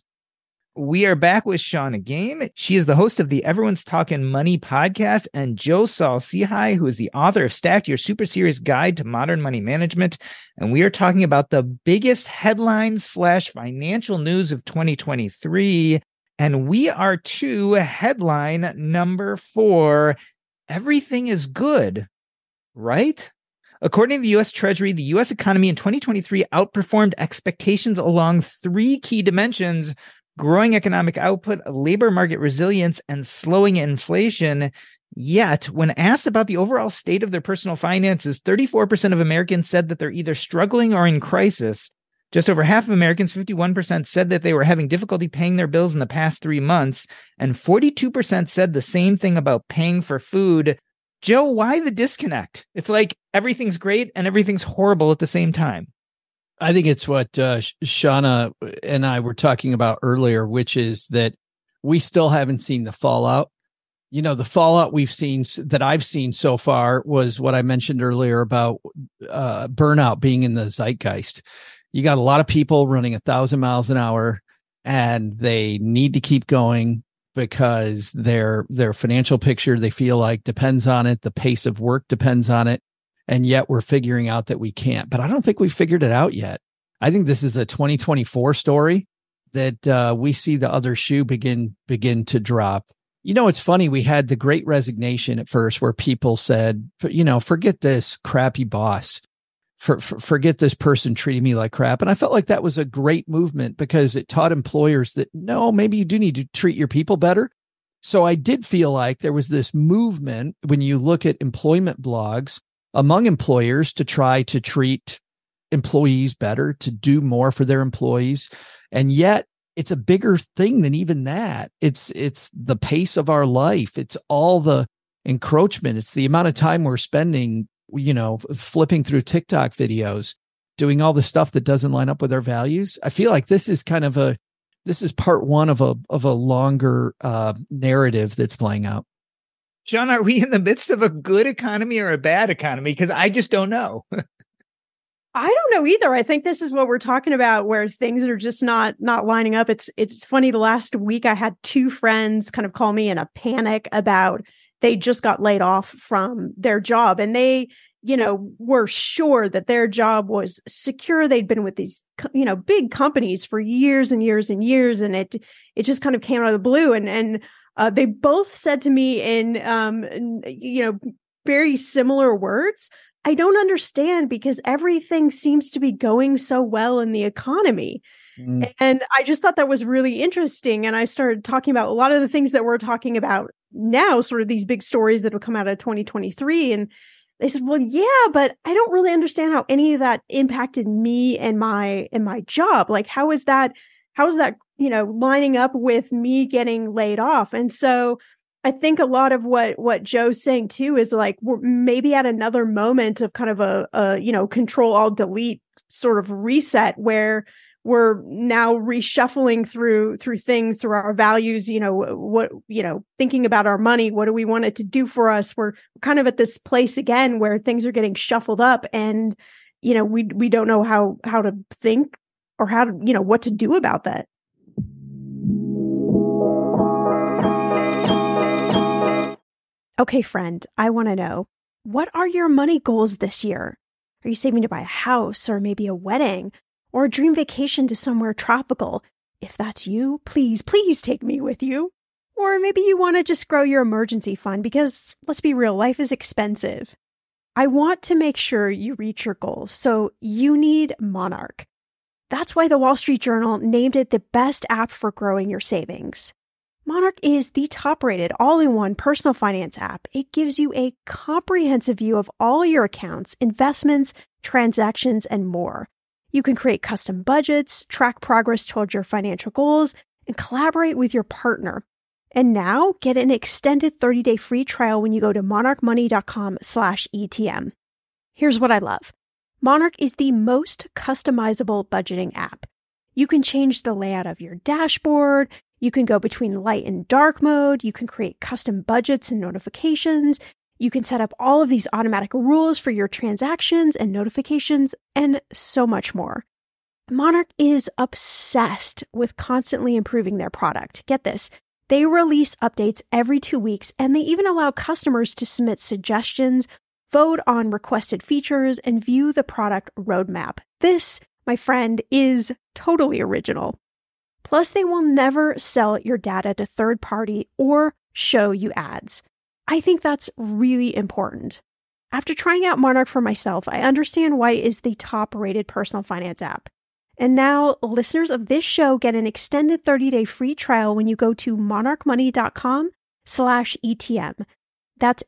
We are back with Shawna Game. She is the host of the Everyone's Talking Money podcast, and Joe Saul-Sehy, who is the author of Stacked, Your Super Serious Guide to Modern Money Management. And we are talking about the biggest headlines slash financial news of twenty twenty-three. And we are to headline number four. Everything is good, right? According to the U S Treasury, the U S economy in twenty twenty-three outperformed expectations along three key dimensions: growing economic output, labor market resilience, and slowing inflation. Yet, when asked about the overall state of their personal finances, thirty-four percent of Americans said that they're either struggling or in crisis. Just over half of Americans, fifty-one percent, said that they were having difficulty paying their bills in the past three months, and forty-two percent said the same thing about paying for food. Joe, why the disconnect? It's like everything's great and everything's horrible at the same time. I think it's what uh, Shawna and I were talking about earlier, which is that we still haven't seen the fallout. You know, the fallout we've seen that I've seen so far was what I mentioned earlier about uh, burnout being in the zeitgeist. You got a lot of people running a thousand miles an hour and they need to keep going because their their financial picture, they feel like, depends on it. The pace of work depends on it. And yet we're figuring out that we can't. But I don't think we figured it out yet. I think this is a twenty twenty-four story that uh, we see the other shoe begin begin to drop. You know, it's funny. We had the Great Resignation at first where people said, you know, forget this crappy boss. For, for, forget this person treating me like crap. And I felt like that was a great movement because it taught employers that, no, maybe you do need to treat your people better. So I did feel like there was this movement when you look at employment blogs among employers to try to treat employees better, to do more for their employees. And yet it's a bigger thing than even that. It's, it's the pace of our life. It's all the encroachment. It's the amount of time we're spending, you know, flipping through TikTok videos, doing all the stuff that doesn't line up with our values. I feel like this is kind of a, this is part one of a, of a longer uh, narrative that's playing out. John, are we in the midst of a good economy or a bad economy? Because I just don't know. I don't know either. I think this is what we're talking about, where things are just not not lining up. It's it's funny. The last week, I had two friends kind of call me in a panic about they just got laid off from their job, and they, you know, were sure that their job was secure. They'd been with these, you know, big companies for years and years and years, and it it just kind of came out of the blue. And and uh, they both said to me in, um, you know, very similar words, I don't understand because everything seems to be going so well in the economy. Mm. And I just thought that was really interesting. And I started talking about a lot of the things that we're talking about now, sort of these big stories that have come out of twenty twenty-three. And they said, well, yeah, but I don't really understand how any of that impacted me and my, and my job. Like, how is that, how is that, you know, lining up with me getting laid off? And so I think a lot of what, what Joe's saying too, is like, we're maybe at another moment of kind of a, a, you know, control alt delete sort of reset where we're now reshuffling through, through things, through our values, you know, what, you know, thinking about our money, what do we want it to do for us? We're kind of at this place again where things are getting shuffled up and, you know, we, we don't know how, how to think or how to, you know, what to do about that. Okay, friend, I want to know, what are your money goals this year? Are you saving to buy a house or maybe a wedding or a dream vacation to somewhere tropical? If that's you, please, please take me with you. Or maybe you want to just grow your emergency fund because, let's be real, life is expensive. I want to make sure you reach your goals, so you need Monarch. That's why the Wall Street Journal named it the best app for growing your savings. Monarch is the top-rated all-in-one personal finance app. It gives you a comprehensive view of all your accounts, investments, transactions, and more. You can create custom budgets, track progress towards your financial goals, and collaborate with your partner. And now get an extended thirty-day free trial when you go to monarchmoney.com slash ETM. Here's what I love. Monarch is the most customizable budgeting app. You can change the layout of your dashboard. You can go between light and dark mode. You can create custom budgets and notifications. You can set up all of these automatic rules for your transactions and notifications, and so much more. Monarch is obsessed with constantly improving their product. Get this. They release updates every two weeks, and they even allow customers to submit suggestions, vote on requested features, and view the product roadmap. This, my friend, is totally original. Plus, they will never sell your data to third party or show you ads. I think that's really important. After trying out Monarch for myself, I understand why it is the top-rated personal finance app. And now, listeners of this show get an extended thirty-day free trial when you go to monarchmoney.com slash ETM. That's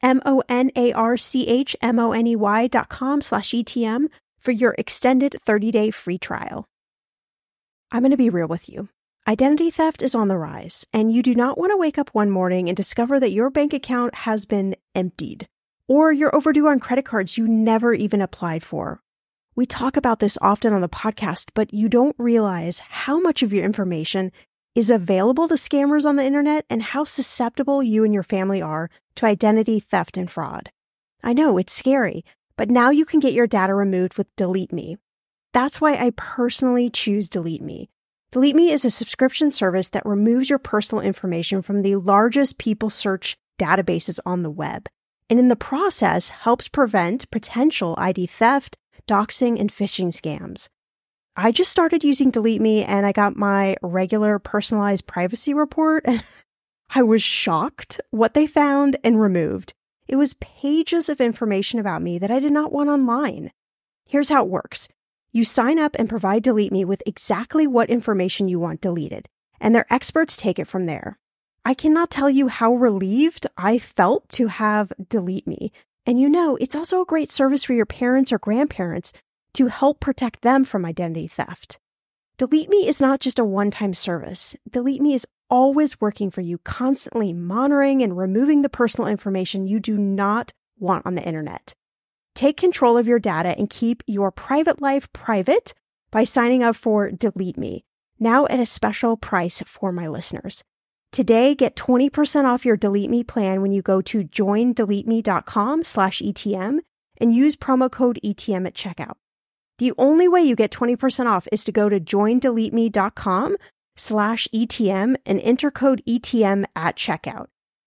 M-O-N-A-R-C-H-M-O-N-E-Y dot com slash ETM for your extended thirty-day free trial. I'm going to be real with you. Identity theft is on the rise, and you do not want to wake up one morning and discover that your bank account has been emptied, or you're overdue on credit cards you never even applied for. We talk about this often on the podcast, but you don't realize how much of your information is available to scammers on the internet and how susceptible you and your family are to identity theft and fraud. I know it's scary, but now you can get your data removed with Delete Me. That's why I personally choose Delete Me. Delete Me is a subscription service that removes your personal information from the largest people search databases on the web, and in the process helps prevent potential I D theft, doxing, and phishing scams. I just started using Delete Me and I got my regular personalized privacy report and I was shocked what they found and removed. It was pages of information about me that I did not want online. Here's how it works. You sign up and provide Delete Me with exactly what information you want deleted, and their experts take it from there. I cannot tell you how relieved I felt to have Delete Me. And you know, it's also a great service for your parents or grandparents to help protect them from identity theft. Delete Me is not just a one-time service. Delete Me is always working for you, constantly monitoring and removing the personal information you do not want on the internet. Take control of your data and keep your private life private by signing up for Delete Me, now at a special price for my listeners. Today, get twenty percent off your Delete Me plan when you go to joindeleteme.com slash ETM and use promo code E T M at checkout. The only way you get twenty percent off is to go to joindeleteme.com slash ETM and enter code E T M at checkout.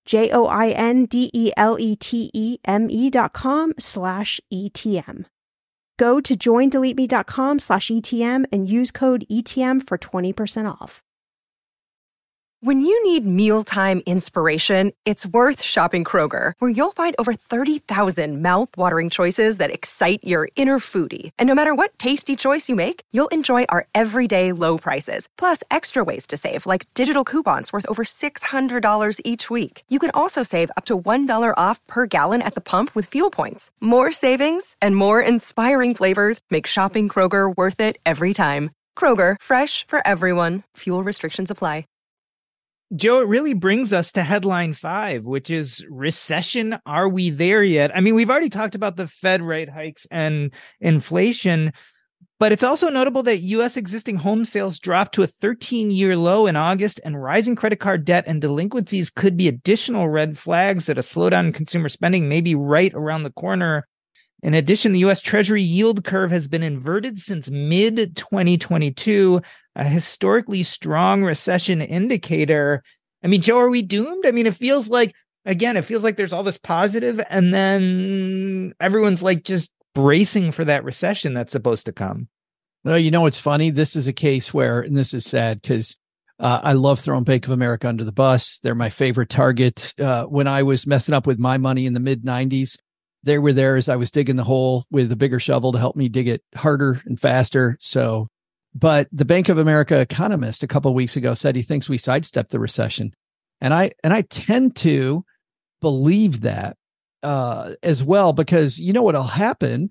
J-O-I-N-D-E-L-E-T-E-M-E dot com slash E-T-M. Go to joindeleteme.com slash E-T-M and use code E T M for twenty percent off. When you need mealtime inspiration, it's worth shopping Kroger, where you'll find over thirty thousand mouth-watering choices that excite your inner foodie. And no matter what tasty choice you make, you'll enjoy our everyday low prices, plus extra ways to save, like digital coupons worth over six hundred dollars each week. You can also save up to one dollar off per gallon at the pump with fuel points. More savings and more inspiring flavors make shopping Kroger worth it every time. Kroger, fresh for everyone. Fuel restrictions apply. Joe, it really brings us to headline five, which is recession. Are we there yet? I mean, we've already talked about the Fed rate hikes and inflation, but it's also notable that U S existing home sales dropped to a thirteen-year low in August, and rising credit card debt and delinquencies could be additional red flags that a slowdown in consumer spending may be right around the corner. In addition, the U S Treasury yield curve has been inverted since mid twenty twenty-two, a historically strong recession indicator. I mean, Joe, are we doomed? I mean, it feels like, again, it feels like there's all this positive, and then everyone's like just bracing for that recession that's supposed to come. Well, you know, it's funny. This is a case where, and this is sad because uh, I love throwing Bank of America under the bus. They're my favorite target. Uh, when I was messing up with my money in the mid nineties, they were there as I was digging the hole with a bigger shovel to help me dig it harder and faster. So, but the Bank of America economist a couple of weeks ago said he thinks we sidestepped the recession. And I, and I tend to believe that uh, as well, because you know what'll happen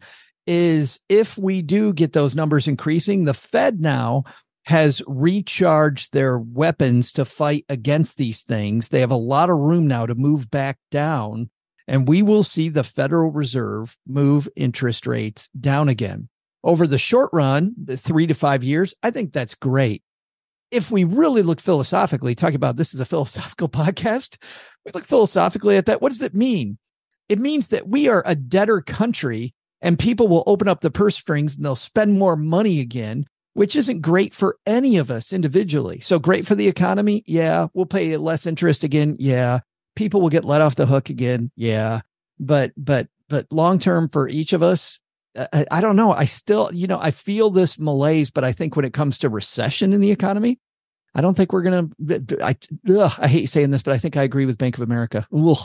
is if we do get those numbers increasing, the Fed now has recharged their weapons to fight against these things. They have a lot of room now to move back down, and we will see the Federal Reserve move interest rates down again. Over the short run, the three to five years, I think that's great. If we really look philosophically, talking about this is a philosophical podcast, we look philosophically at that. What does it mean? It means that we are a debtor country and people will open up the purse strings and they'll spend more money again, which isn't great for any of us individually. So great for the economy. Yeah. We'll pay less interest again. Yeah. People will get let off the hook again. Yeah. But, but, but long-term for each of us, I, I don't know. I still, you know, I feel this malaise, but I think when it comes to recession in the economy, I don't think we're going to, I, ugh, I hate saying this, but I think I agree with Bank of America.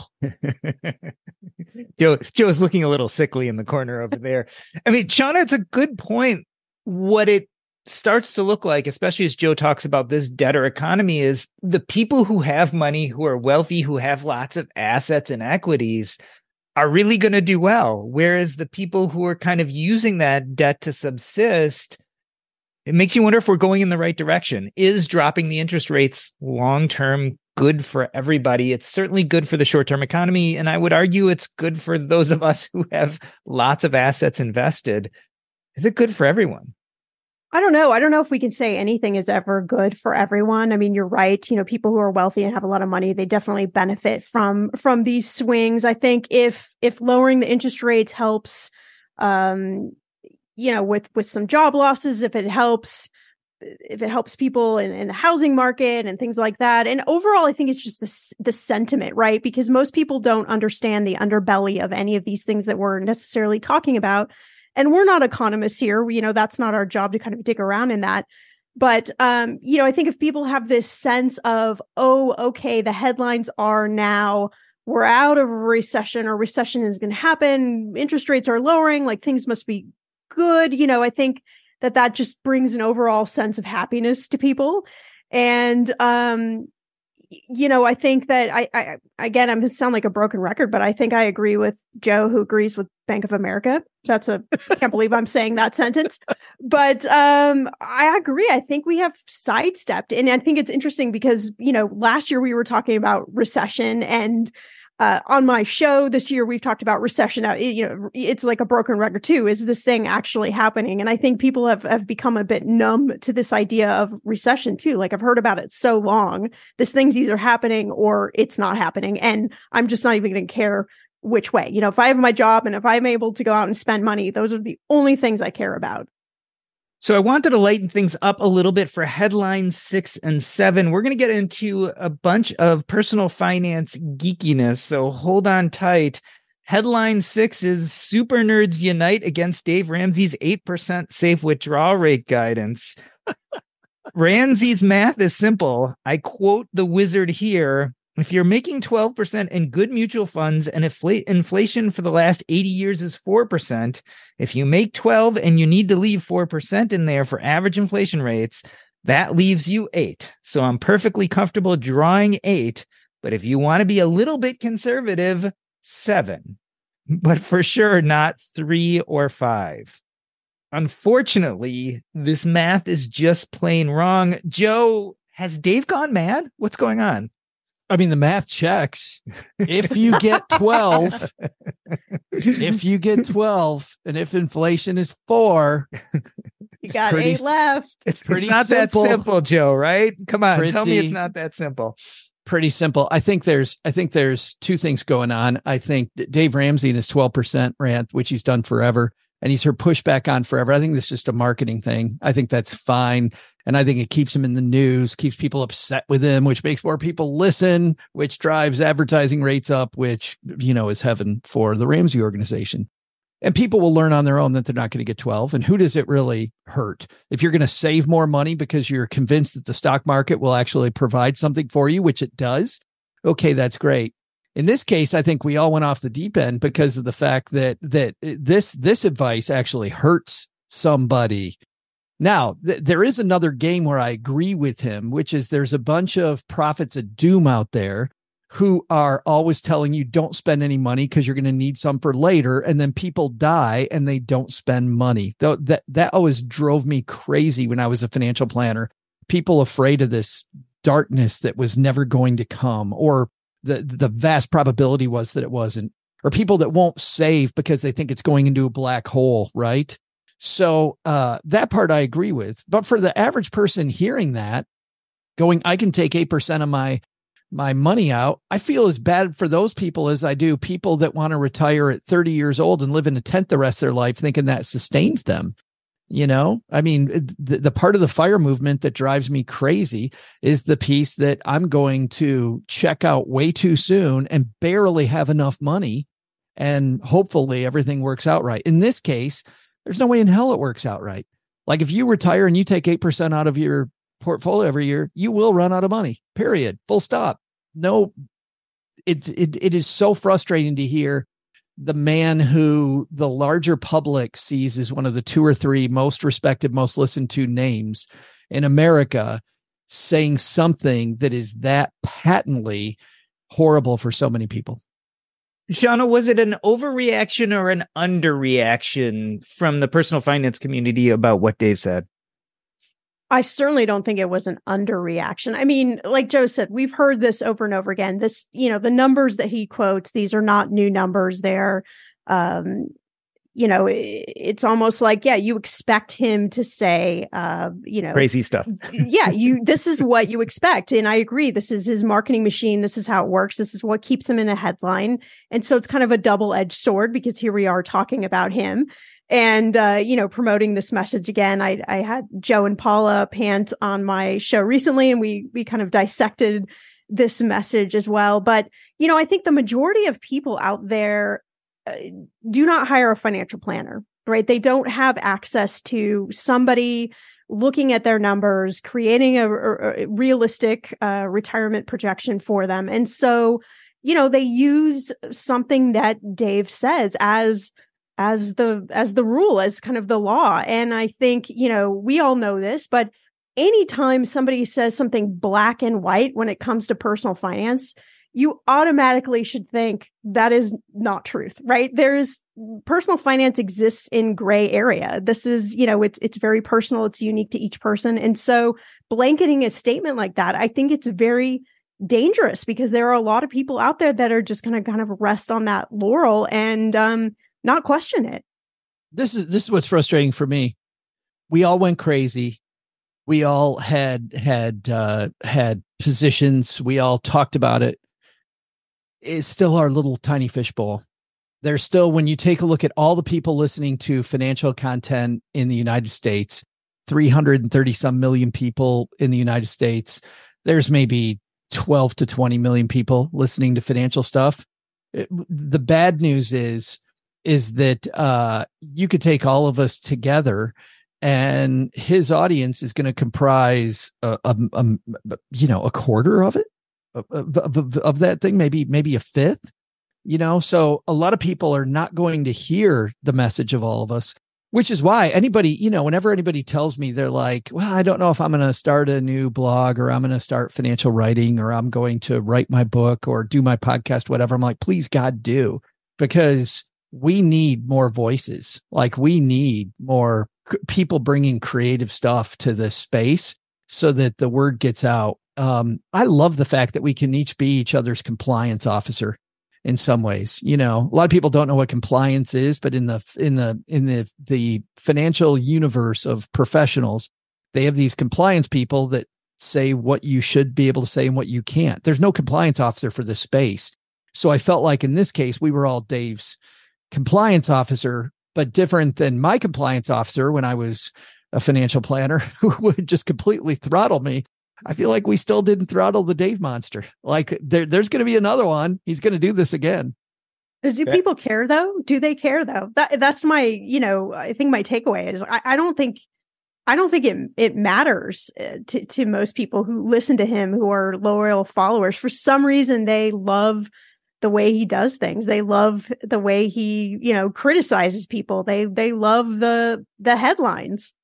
Joe, Joe is looking a little sickly in the corner over there. I mean, Shauna, it's a good point. What it starts to look like, especially as Joe talks about this debtor economy, is the people who have money, who are wealthy, who have lots of assets and equities are really going to do well. Whereas the people who are kind of using that debt to subsist, it makes you wonder if we're going in the right direction. Is dropping the interest rates long-term good for everybody? It's certainly good for the short-term economy. And I would argue it's good for those of us who have lots of assets invested. Is it good for everyone? I don't know. I don't know if we can say anything is ever good for everyone. I mean, you're right. You know, people who are wealthy and have a lot of money, they definitely benefit from from these swings. I think if if lowering the interest rates helps, um, you know, with with some job losses, if it helps, if it helps people in, in the housing market and things like that. And overall, I think it's just the, the sentiment, right? Because most people don't understand the underbelly of any of these things that we're necessarily talking about. And we're not economists here. You know, that's not our job to kind of dig around in that. But, um, you know, I think if people have this sense of, oh, okay, the headlines are now we're out of a recession or recession is going to happen, interest rates are lowering, like things must be good. You know, I think that that just brings an overall sense of happiness to people. And, um, you know, I think that I, I, again, I'm going to sound like a broken record, but I think I agree with Joe, who agrees with Bank of America. That's a, I can't believe I'm saying that sentence, but um, I agree. I think we have sidestepped. And I think it's interesting because, you know, last year we were talking about recession, and uh, on my show this year, we've talked about recession. Now, it, you know, it's like a broken record too. Is this thing actually happening? And I think people have, have become a bit numb to this idea of recession too. Like I've heard about it so long, this thing's either happening or it's not happening. And I'm just not even going to care which way. You know, if I have my job and if I'm able to go out and spend money, those are the only things I care about. So I wanted to lighten things up a little bit for headlines six and seven. We're going to get into a bunch of personal finance geekiness, so hold on tight. Headline six is Super Nerds Unite against Dave Ramsey's eight percent safe withdrawal rate guidance. Ramsey's math is simple. I quote the wizard here. If you're making twelve percent in good mutual funds and infl- inflation for the last eighty years is four percent, if you make twelve and you need to leave four percent in there for average inflation rates, that leaves you eight. So I'm perfectly comfortable drawing eight. But if you want to be a little bit conservative, seven. But for sure, not three or five. Unfortunately, this math is just plain wrong. Joe, has Dave gone mad? What's going on? I mean, the math checks. If you get twelve, if you get twelve, and if inflation is four, you got pretty, eight left. It's pretty it's not simple. that simple, Joe, right? Come on, pretty, tell me it's not that simple. Pretty simple. I think there's, I think there's two things going on. I think Dave Ramsey and his twelve percent rant, which he's done forever, and he's heard pushback on forever. I think this is just a marketing thing. I think that's fine. And I think it keeps him in the news, keeps people upset with him, which makes more people listen, which drives advertising rates up, which, you know, is heaven for the Ramsey organization. And people will learn on their own that they're not going to get twelve. And who does it really hurt? If you're going to save more money because you're convinced that the stock market will actually provide something for you, which it does, okay, that's great. In this case, I think we all went off the deep end because of the fact that that this this advice actually hurts somebody. Now, th- there is another game where I agree with him, which is there's a bunch of prophets of doom out there who are always telling you don't spend any money because you're going to need some for later. And then people die and they don't spend money. Though that, that always drove me crazy when I was a financial planner. People afraid of this darkness that was never going to come, or the, the vast probability was that it wasn't, or people that won't save because they think it's going into a black hole. Right. So uh, that part I agree with. But for the average person hearing that, going, I can take eight percent of my my money out, I feel as bad for those people as I do people that want to retire at thirty years old and live in a tent the rest of their life, thinking that sustains them. You know, I mean, the, the part of the FIRE movement that drives me crazy is the piece that I'm going to check out way too soon and barely have enough money. And hopefully everything works out right. In this case, there's no way in hell it works out right. Like if you retire and you take eight percent out of your portfolio every year, you will run out of money, period, full stop. No, it, it, it is so frustrating to hear the man who the larger public sees as one of the two or three most respected, most listened to names in America saying something that is that patently horrible for so many people. Shauna, was it an overreaction or an underreaction from the personal finance community about what Dave said? I certainly don't think it was an underreaction. I mean, like Joe said, we've heard this over and over again. This, you know, the numbers that he quotes, these are not new numbers. They're, um, you know, it's almost like, yeah, you expect him to say, uh, you know, crazy stuff. yeah, you, this is what you expect. And I agree. This is his marketing machine. This is how it works. This is what keeps him in a headline. And so it's kind of a double-edged sword because here we are talking about him. And, uh, you know, promoting this message again. I, I had Joe and Paula Pant on my show recently, and we, we kind of dissected this message as well. But, you know, I think the majority of people out there uh, do not hire a financial planner, right? They don't have access to somebody looking at their numbers, creating a, a realistic uh, retirement projection for them. And so, you know, they use something that Dave says as as the, as the rule, as kind of the law. And I think, you know, we all know this, but anytime somebody says something black and white when it comes to personal finance, you automatically should think that is not truth, right? There's personal finance exists in gray area. This is, you know, it's, it's very personal. It's unique to each person. And so blanketing a statement like that, I think it's very dangerous because there are a lot of people out there that are just going to kind of rest on that laurel and, um, not question it. This is this is what's frustrating for me. We all went crazy. We all had had uh, had positions. We all talked about it. It's still our little tiny fishbowl. There's still, when you take a look at all the people listening to financial content in the United States, three hundred thirty some million people in the United States, there's maybe twelve to twenty million people listening to financial stuff. It, the bad news is is that uh, you could take all of us together and his audience is going to comprise, a, a, a, you know, a quarter of it, of, of, of that thing, maybe, maybe a fifth, you know? So a lot of people are not going to hear the message of all of us, which is why anybody, you know, whenever anybody tells me they're like, well, I don't know if I'm going to start a new blog or I'm going to start financial writing or I'm going to write my book or do my podcast, whatever. I'm like, please God do, because we need more voices. Like we need more c- people bringing creative stuff to this space so that the word gets out. Um, I love the fact that we can each be each other's compliance officer in some ways. You know, a lot of people don't know what compliance is, but in the, in the, in the, the financial universe of professionals, they have these compliance people that say what you should be able to say and what you can't. There's no compliance officer for this space. So I felt like in this case, we were all Dave's compliance officer, but different than my compliance officer when I was a financial planner who would just completely throttle me. I feel like we still didn't throttle the Dave monster. Like there, there's going to be another one. He's going to do this again. Do yeah. people care though? Do they care though? That that's my, you know, I think my takeaway is I, I don't think, I don't think it it matters to, to most people who listen to him, who are loyal followers. For some reason, they love the way he does things. They love the way he, you know, criticizes people. They, they love the, the headlines.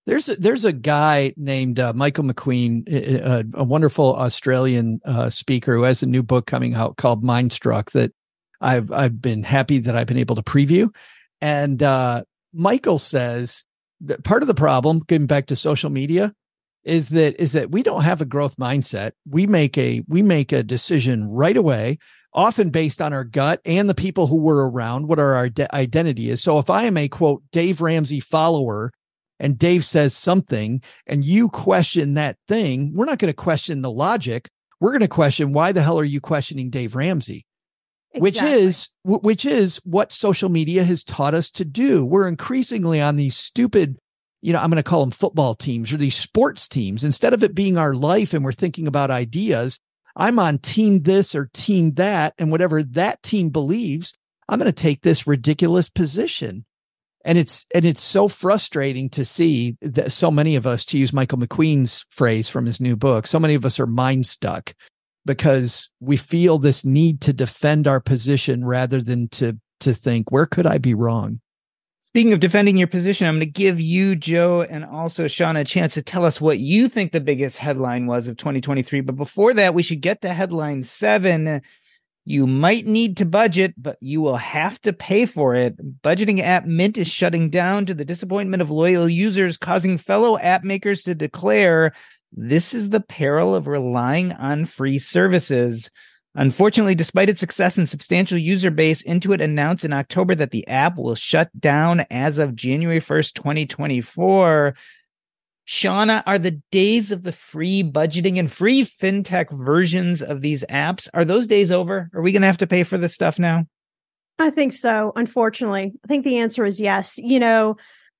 There's a, there's a guy named uh, Michael McQueen, a, a wonderful Australian uh, speaker who has a new book coming out called Mindstruck that I've I've been happy that I've been able to preview. And uh, Michael says that part of the problem, getting back to social media, is that is that we don't have a growth mindset. We make a we make a decision right away, often based on our gut and the people who were around, what our de- identity is. So if I am a quote Dave Ramsey follower, and Dave says something and you question that thing, we're not going to question the logic. We're going to question, why the hell are you questioning Dave Ramsey? Exactly. Which is, which is what social media has taught us to do. We're increasingly on these stupid, you know, I'm going to call them football teams or these sports teams. Instead of it being our life and we're thinking about ideas, I'm on team this or team that. And whatever that team believes, I'm going to take this ridiculous position. And it's and it's so frustrating to see that so many of us, to use Michael McQueen's phrase from his new book, so many of us are mind stuck because we feel this need to defend our position rather than to to think, where could I be wrong? Speaking of defending your position, I'm going to give you, Joe, and also Sean a chance to tell us what you think the biggest headline was of twenty twenty-three. But before that, we should get to headline seven. You might need to budget, but you will have to pay for it. Budgeting app Mint is shutting down to the disappointment of loyal users, causing fellow app makers to declare this is the peril of relying on free services. Unfortunately, despite its success and substantial user base, Intuit announced in October that the app will shut down as of January first, twenty twenty-four. Shauna, are the days of the free budgeting and free fintech versions of these apps, are those days over? Are we going to have to pay for this stuff now? I think so, unfortunately. I think the answer is yes. You know,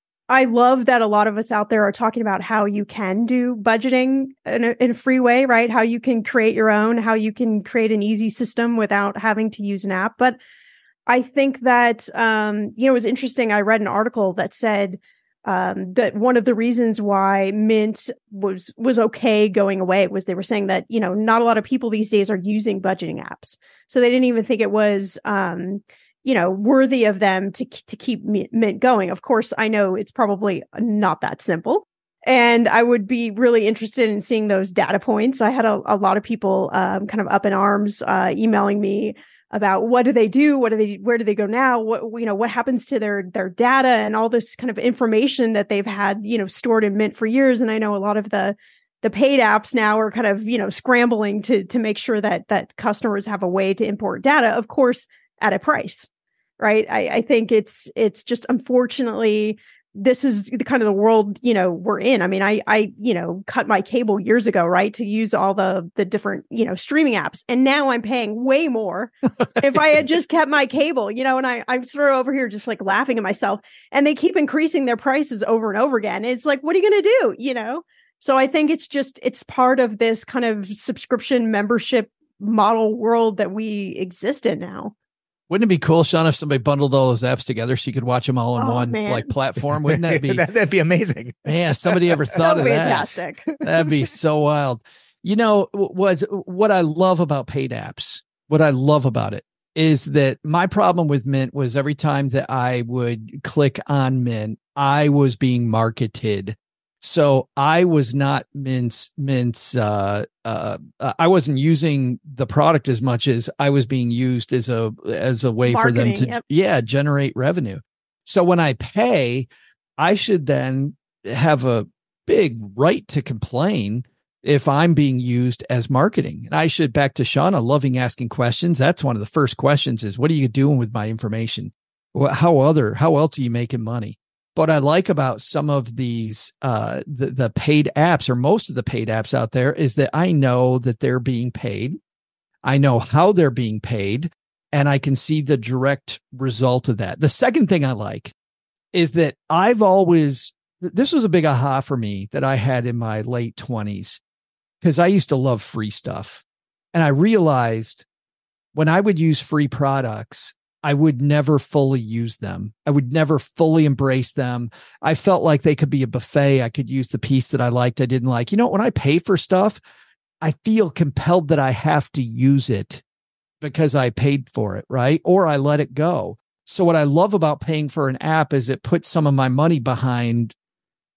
I love that a lot of us out there are talking about how you can do budgeting in a, in a free way, right? How you can create your own, how you can create an easy system without having to use an app. But I think that, um, you know, it was interesting. I read an article that said, Um, that one of the reasons why Mint was was okay going away was they were saying that, you know, not a lot of people these days are using budgeting apps. So they didn't even think it was, um, you know, worthy of them to, to keep Mint going. Of course, I know it's probably not that simple. And I would be really interested in seeing those data points. I had a, a lot of people um, kind of up in arms uh, emailing me about what do they do? What do they, where do they go now? What, you know, what happens to their, their data and all this kind of information that they've had, you know, stored in Mint for years. And I know a lot of the, the paid apps now are kind of, you know, scrambling to, to make sure that, that customers have a way to import data, of course, at a price, right? I, I think it's, it's just, unfortunately, this is the kind of the world, you know, we're in. I mean, I, I, you know, cut my cable years ago, right, to use all the, the different, you know, streaming apps. And now I'm paying way more if I had just kept my cable, you know, and I, I'm sort of over here just like laughing at myself, and they keep increasing their prices over and over again. And it's like, what are you going to do? You know? So I think it's just, it's part of this kind of subscription membership model world that we exist in now. Wouldn't it be cool, Sean, if somebody bundled all those apps together so you could watch them all on oh, one man. like platform? Wouldn't that be? that, that'd be amazing. Man, if somebody ever thought of fantastic. that. That'd be so wild. You know, what, what I love about paid apps, what I love about it is that my problem with Mint was every time that I would click on Mint, I was being marketed. So I was not Mint's, Mint's, uh, uh, I wasn't using the product as much as I was being used as a, as a way Marketing, for them to, yep. yeah, generate revenue. So when I pay, I should then have a big right to complain if I'm being used as marketing. And I should, back to Shauna, loving asking questions. That's one of the first questions is, what are you doing with my information? How other, how else are you making money? What I like about some of these, uh, the, the paid apps, or most of the paid apps out there, is that I know that they're being paid. I know how they're being paid, and I can see the direct result of that. The second thing I like is that I've always, this was a big aha for me that I had in my late twenties, because I used to love free stuff. And I realized when I would use free products, I would never fully use them. I would never fully embrace them. I felt like they could be a buffet. I could use the piece that I liked, I didn't like. You know, when I pay for stuff, I feel compelled that I have to use it because I paid for it, right? Or I let it go. So what I love about paying for an app is it puts some of my money behind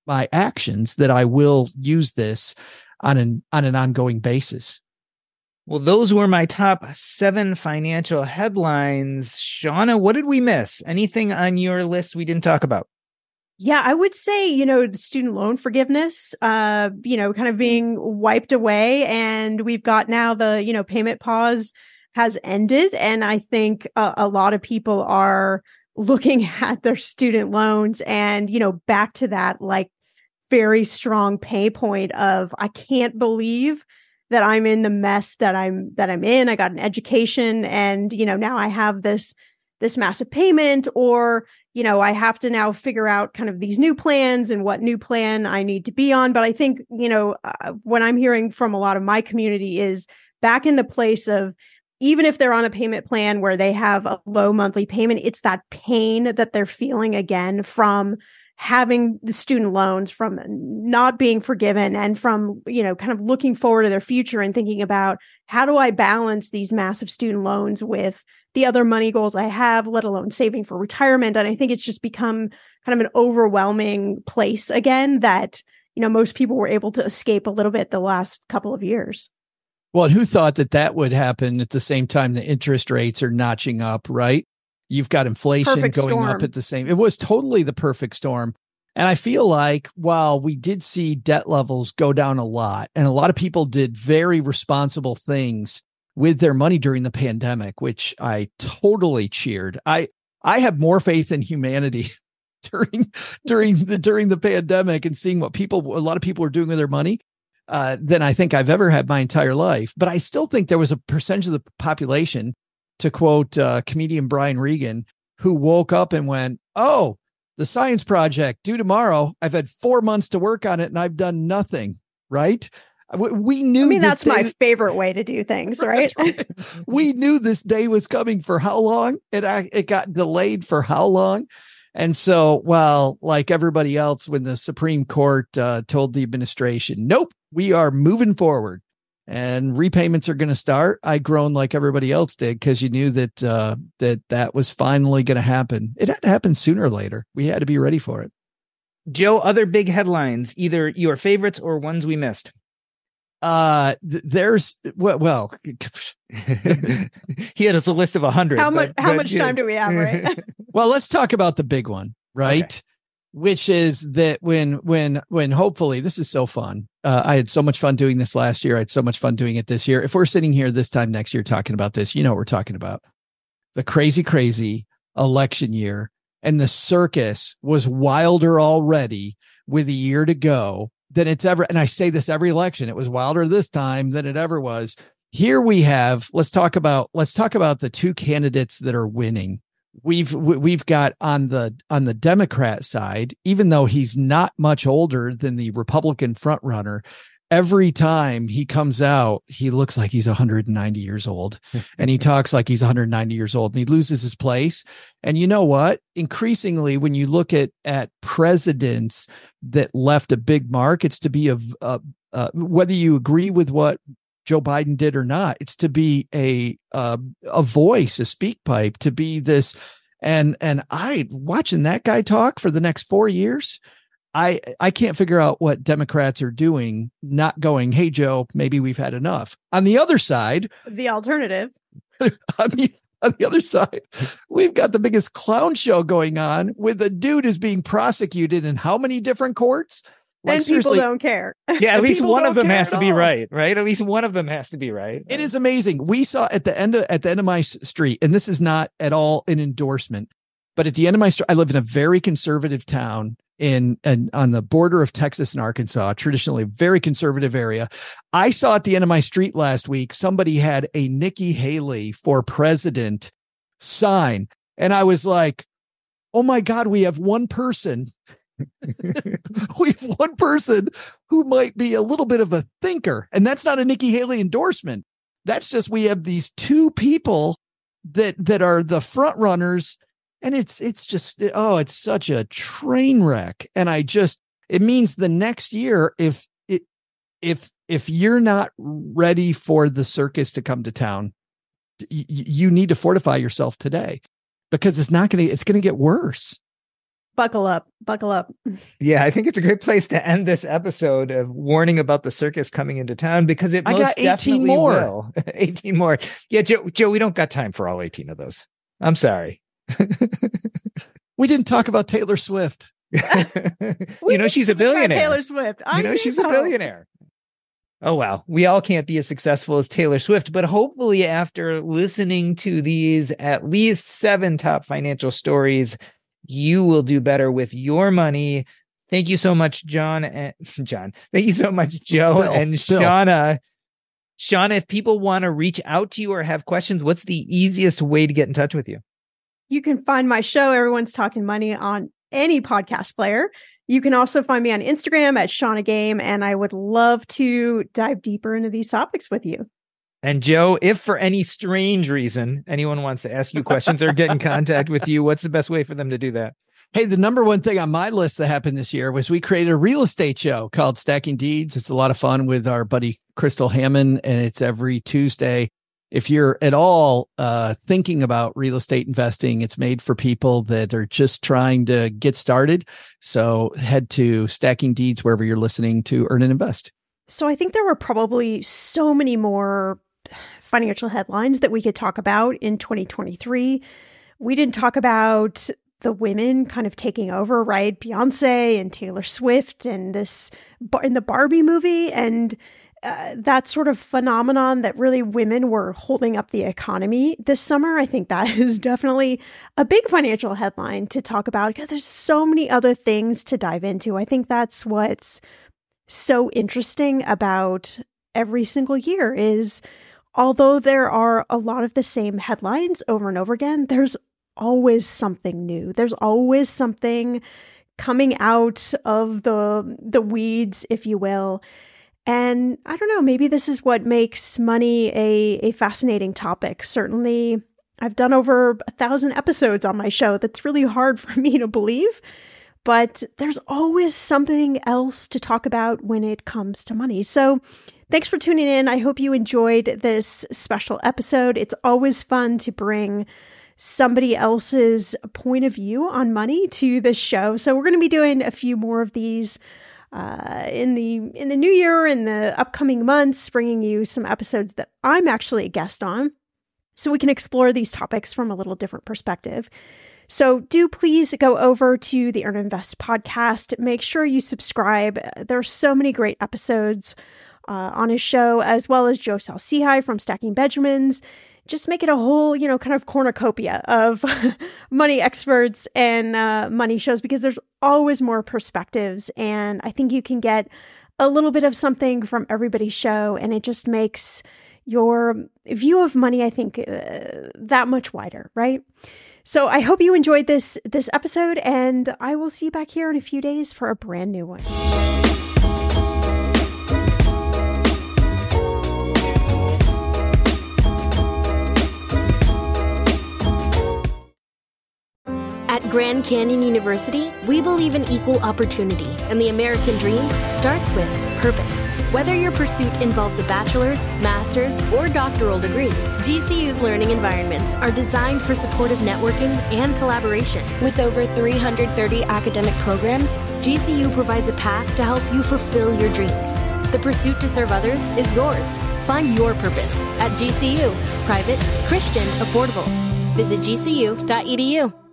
my actions that I will use this on an on an ongoing basis. Well, those were my top seven financial headlines. Shauna, what did we miss? Anything on your list we didn't talk about? Yeah, I would say, you know, the student loan forgiveness, uh, you know, kind of being wiped away. And we've got now the, you know, payment pause has ended. And I think a, a lot of people are looking at their student loans and, you know, back to that like very strong pay point of, I can't believe that I'm in the mess that I'm, that I'm in. I got an education and, you know, now I have this, this massive payment, or, you know, I have to now figure out kind of these new plans and what new plan I need to be on. But I think, you know, uh, what I'm hearing from a lot of my community is back in the place of, even if they're on a payment plan where they have a low monthly payment, it's that pain that they're feeling again from having the student loans, from not being forgiven, and from, you know, kind of looking forward to their future and thinking about, how do I balance these massive student loans with the other money goals I have, let alone saving for retirement. And I think it's just become kind of an overwhelming place again that, you know, most people were able to escape a little bit the last couple of years. Well, and who thought that that would happen at the same time the interest rates are notching up, right? You've got inflation Perfect going storm. up at the same. It was totally the perfect storm. And I feel like while we did see debt levels go down a lot, and a lot of people did very responsible things with their money during the pandemic, which I totally cheered. I I have more faith in humanity during during the during the pandemic and seeing what people a lot of people are doing with their money uh, than I think I've ever had my entire life. But I still think there was a percentage of the population, to quote uh, comedian Brian Regan, who woke up and went, "Oh, the science project due tomorrow. I've had four months to work on it and I've done nothing." Right? We knew. I mean, this that's day, my favorite way to do things, right? right? We knew this day was coming for how long? It it got delayed for how long? And so, well, like everybody else, when the Supreme Court uh, told the administration, "Nope, we are moving forward and repayments are going to start," I groaned like everybody else did, because you knew that uh, that that was finally going to happen. It had to happen sooner or later. We had to be ready for it. Joe, other big headlines, either your favorites or ones we missed. Uh, th- there's well, well he had us a list of a hundred. How much? but, How but, much yeah. time do we have? Right. well, let's talk about the big one, right? Okay. Which is that when, when, when hopefully this is so fun. Uh, I had so much fun doing this last year. I had so much fun doing it this year. If we're sitting here this time next year talking about this, you know what we're talking about. The crazy, crazy election year, and the circus was wilder already with a year to go than it's ever. And I say this every election, it was wilder this time than it ever was. Here we have, let's talk about, let's talk about the two candidates that are winning. We've, we've got on the, on the Democrat side, even though he's not much older than the Republican frontrunner, every time he comes out, he looks like he's one hundred ninety years old, and he talks like he's one hundred ninety years old, and he loses his place. And you know what? Increasingly, when you look at, at presidents that left a big mark, it's to be a, a, a whether you agree with what Joe Biden did or not, it's to be a, a, a voice, a speak pipe, to be this. And, and I watching that guy talk for the next four years, I, I can't figure out what Democrats are doing, not going, "Hey, Joe, maybe we've had enough." On the other side, The alternative. on the, on the other side, we've got the biggest clown show going on with a dude who's being prosecuted in how many different courts? Like, And people seriously, don't care. Yeah, at And least people one of don't them care has at to be all. right, right? At least one of them has to be right. It is amazing. We saw at the end of, at the end of my s- street, and this is not at all an endorsement, but at the end of my street, I live in a very conservative town in and on the border of Texas and Arkansas, traditionally a very conservative area. I saw at the end of my street last week, somebody had a Nikki Haley for president sign. And I was like, oh my God, we have one person. we have one person who might be a little bit of a thinker. And that's not a Nikki Haley endorsement. That's just, we have these two people that, that are the front runners. And it's, it's just, oh, it's such a train wreck. And I just, it means the next year, if it, if, if you're not ready for the circus to come to town, y- you need to fortify yourself today, because it's not going to, it's going to get worse. Buckle up, buckle up. Yeah, I think it's a great place to end this episode of warning about the circus coming into town, because it I most got eighteen definitely more. will. eighteen more. Yeah, Joe, Joe, we don't got time for all eighteen of those. I'm sorry. We didn't talk about Taylor Swift. You know, she's a billionaire. Taylor Swift. I You know, she's a know. billionaire. Oh, well, we all can't be as successful as Taylor Swift, but hopefully after listening to these at least seven top financial stories, you will do better with your money. Thank you so much, John and John. Thank you so much, Joe Bill, and Bill. Shauna. Shauna, if people want to reach out to you or have questions, what's the easiest way to get in touch with you? You can find my show, Everyone's Talking Money, on any podcast player. You can also find me on Instagram at Shauna Game, and I would love to dive deeper into these topics with you. And Joe, if for any strange reason anyone wants to ask you questions or get in contact with you, what's the best way for them to do that? Hey, the number one thing on my list that happened this year was we created a real estate show called Stacking Deeds. It's a lot of fun with our buddy Crystal Hammond, and it's every Tuesday. If you're at all uh, thinking about real estate investing, it's made for people that are just trying to get started. So head to Stacking Deeds wherever you're listening to Earn and Invest. So I think there were probably so many more financial headlines that we could talk about in twenty twenty-three. We didn't talk about the women kind of taking over, right? Beyonce and Taylor Swift and this in the Barbie movie, and uh, that sort of phenomenon that really women were holding up the economy this summer. I think that is definitely a big financial headline to talk about, because there's so many other things to dive into. I think that's what's so interesting about every single year is, although there are a lot of the same headlines over and over again, there's always something new. There's always something coming out of the the weeds, if you will. And I don't know, maybe this is what makes money a, a fascinating topic. Certainly, I've done over a thousand episodes on my show. That's really hard for me to believe. But there's always something else to talk about when it comes to money. So thanks for tuning in. I hope you enjoyed this special episode. It's always fun to bring somebody else's point of view on money to this show. So we're going to be doing a few more of these uh, in the in the new year, in the upcoming months, bringing you some episodes that I'm actually a guest on, so we can explore these topics from a little different perspective. So do please go over to the Earn and Invest podcast. Make sure you subscribe. There are so many great episodes uh, on his show, as well as Joe Saul-Sehy from Stacking Benjamins. Just make it a whole, you know, kind of cornucopia of money experts and uh, money shows, because there's always more perspectives. And I think you can get a little bit of something from everybody's show, and it just makes your view of money, I think, uh, that much wider, right? So I hope you enjoyed this this episode, and I will see you back here in a few days for a brand new one. At Grand Canyon University, we believe in equal opportunity, and the American dream starts with purpose. Whether your pursuit involves a bachelor's, master's, or doctoral degree, G C U's learning environments are designed for supportive networking and collaboration. With over three hundred thirty academic programs, G C U provides a path to help you fulfill your dreams. The pursuit to serve others is yours. Find your purpose at G C U. Private, Christian, affordable. Visit G C U dot E D U.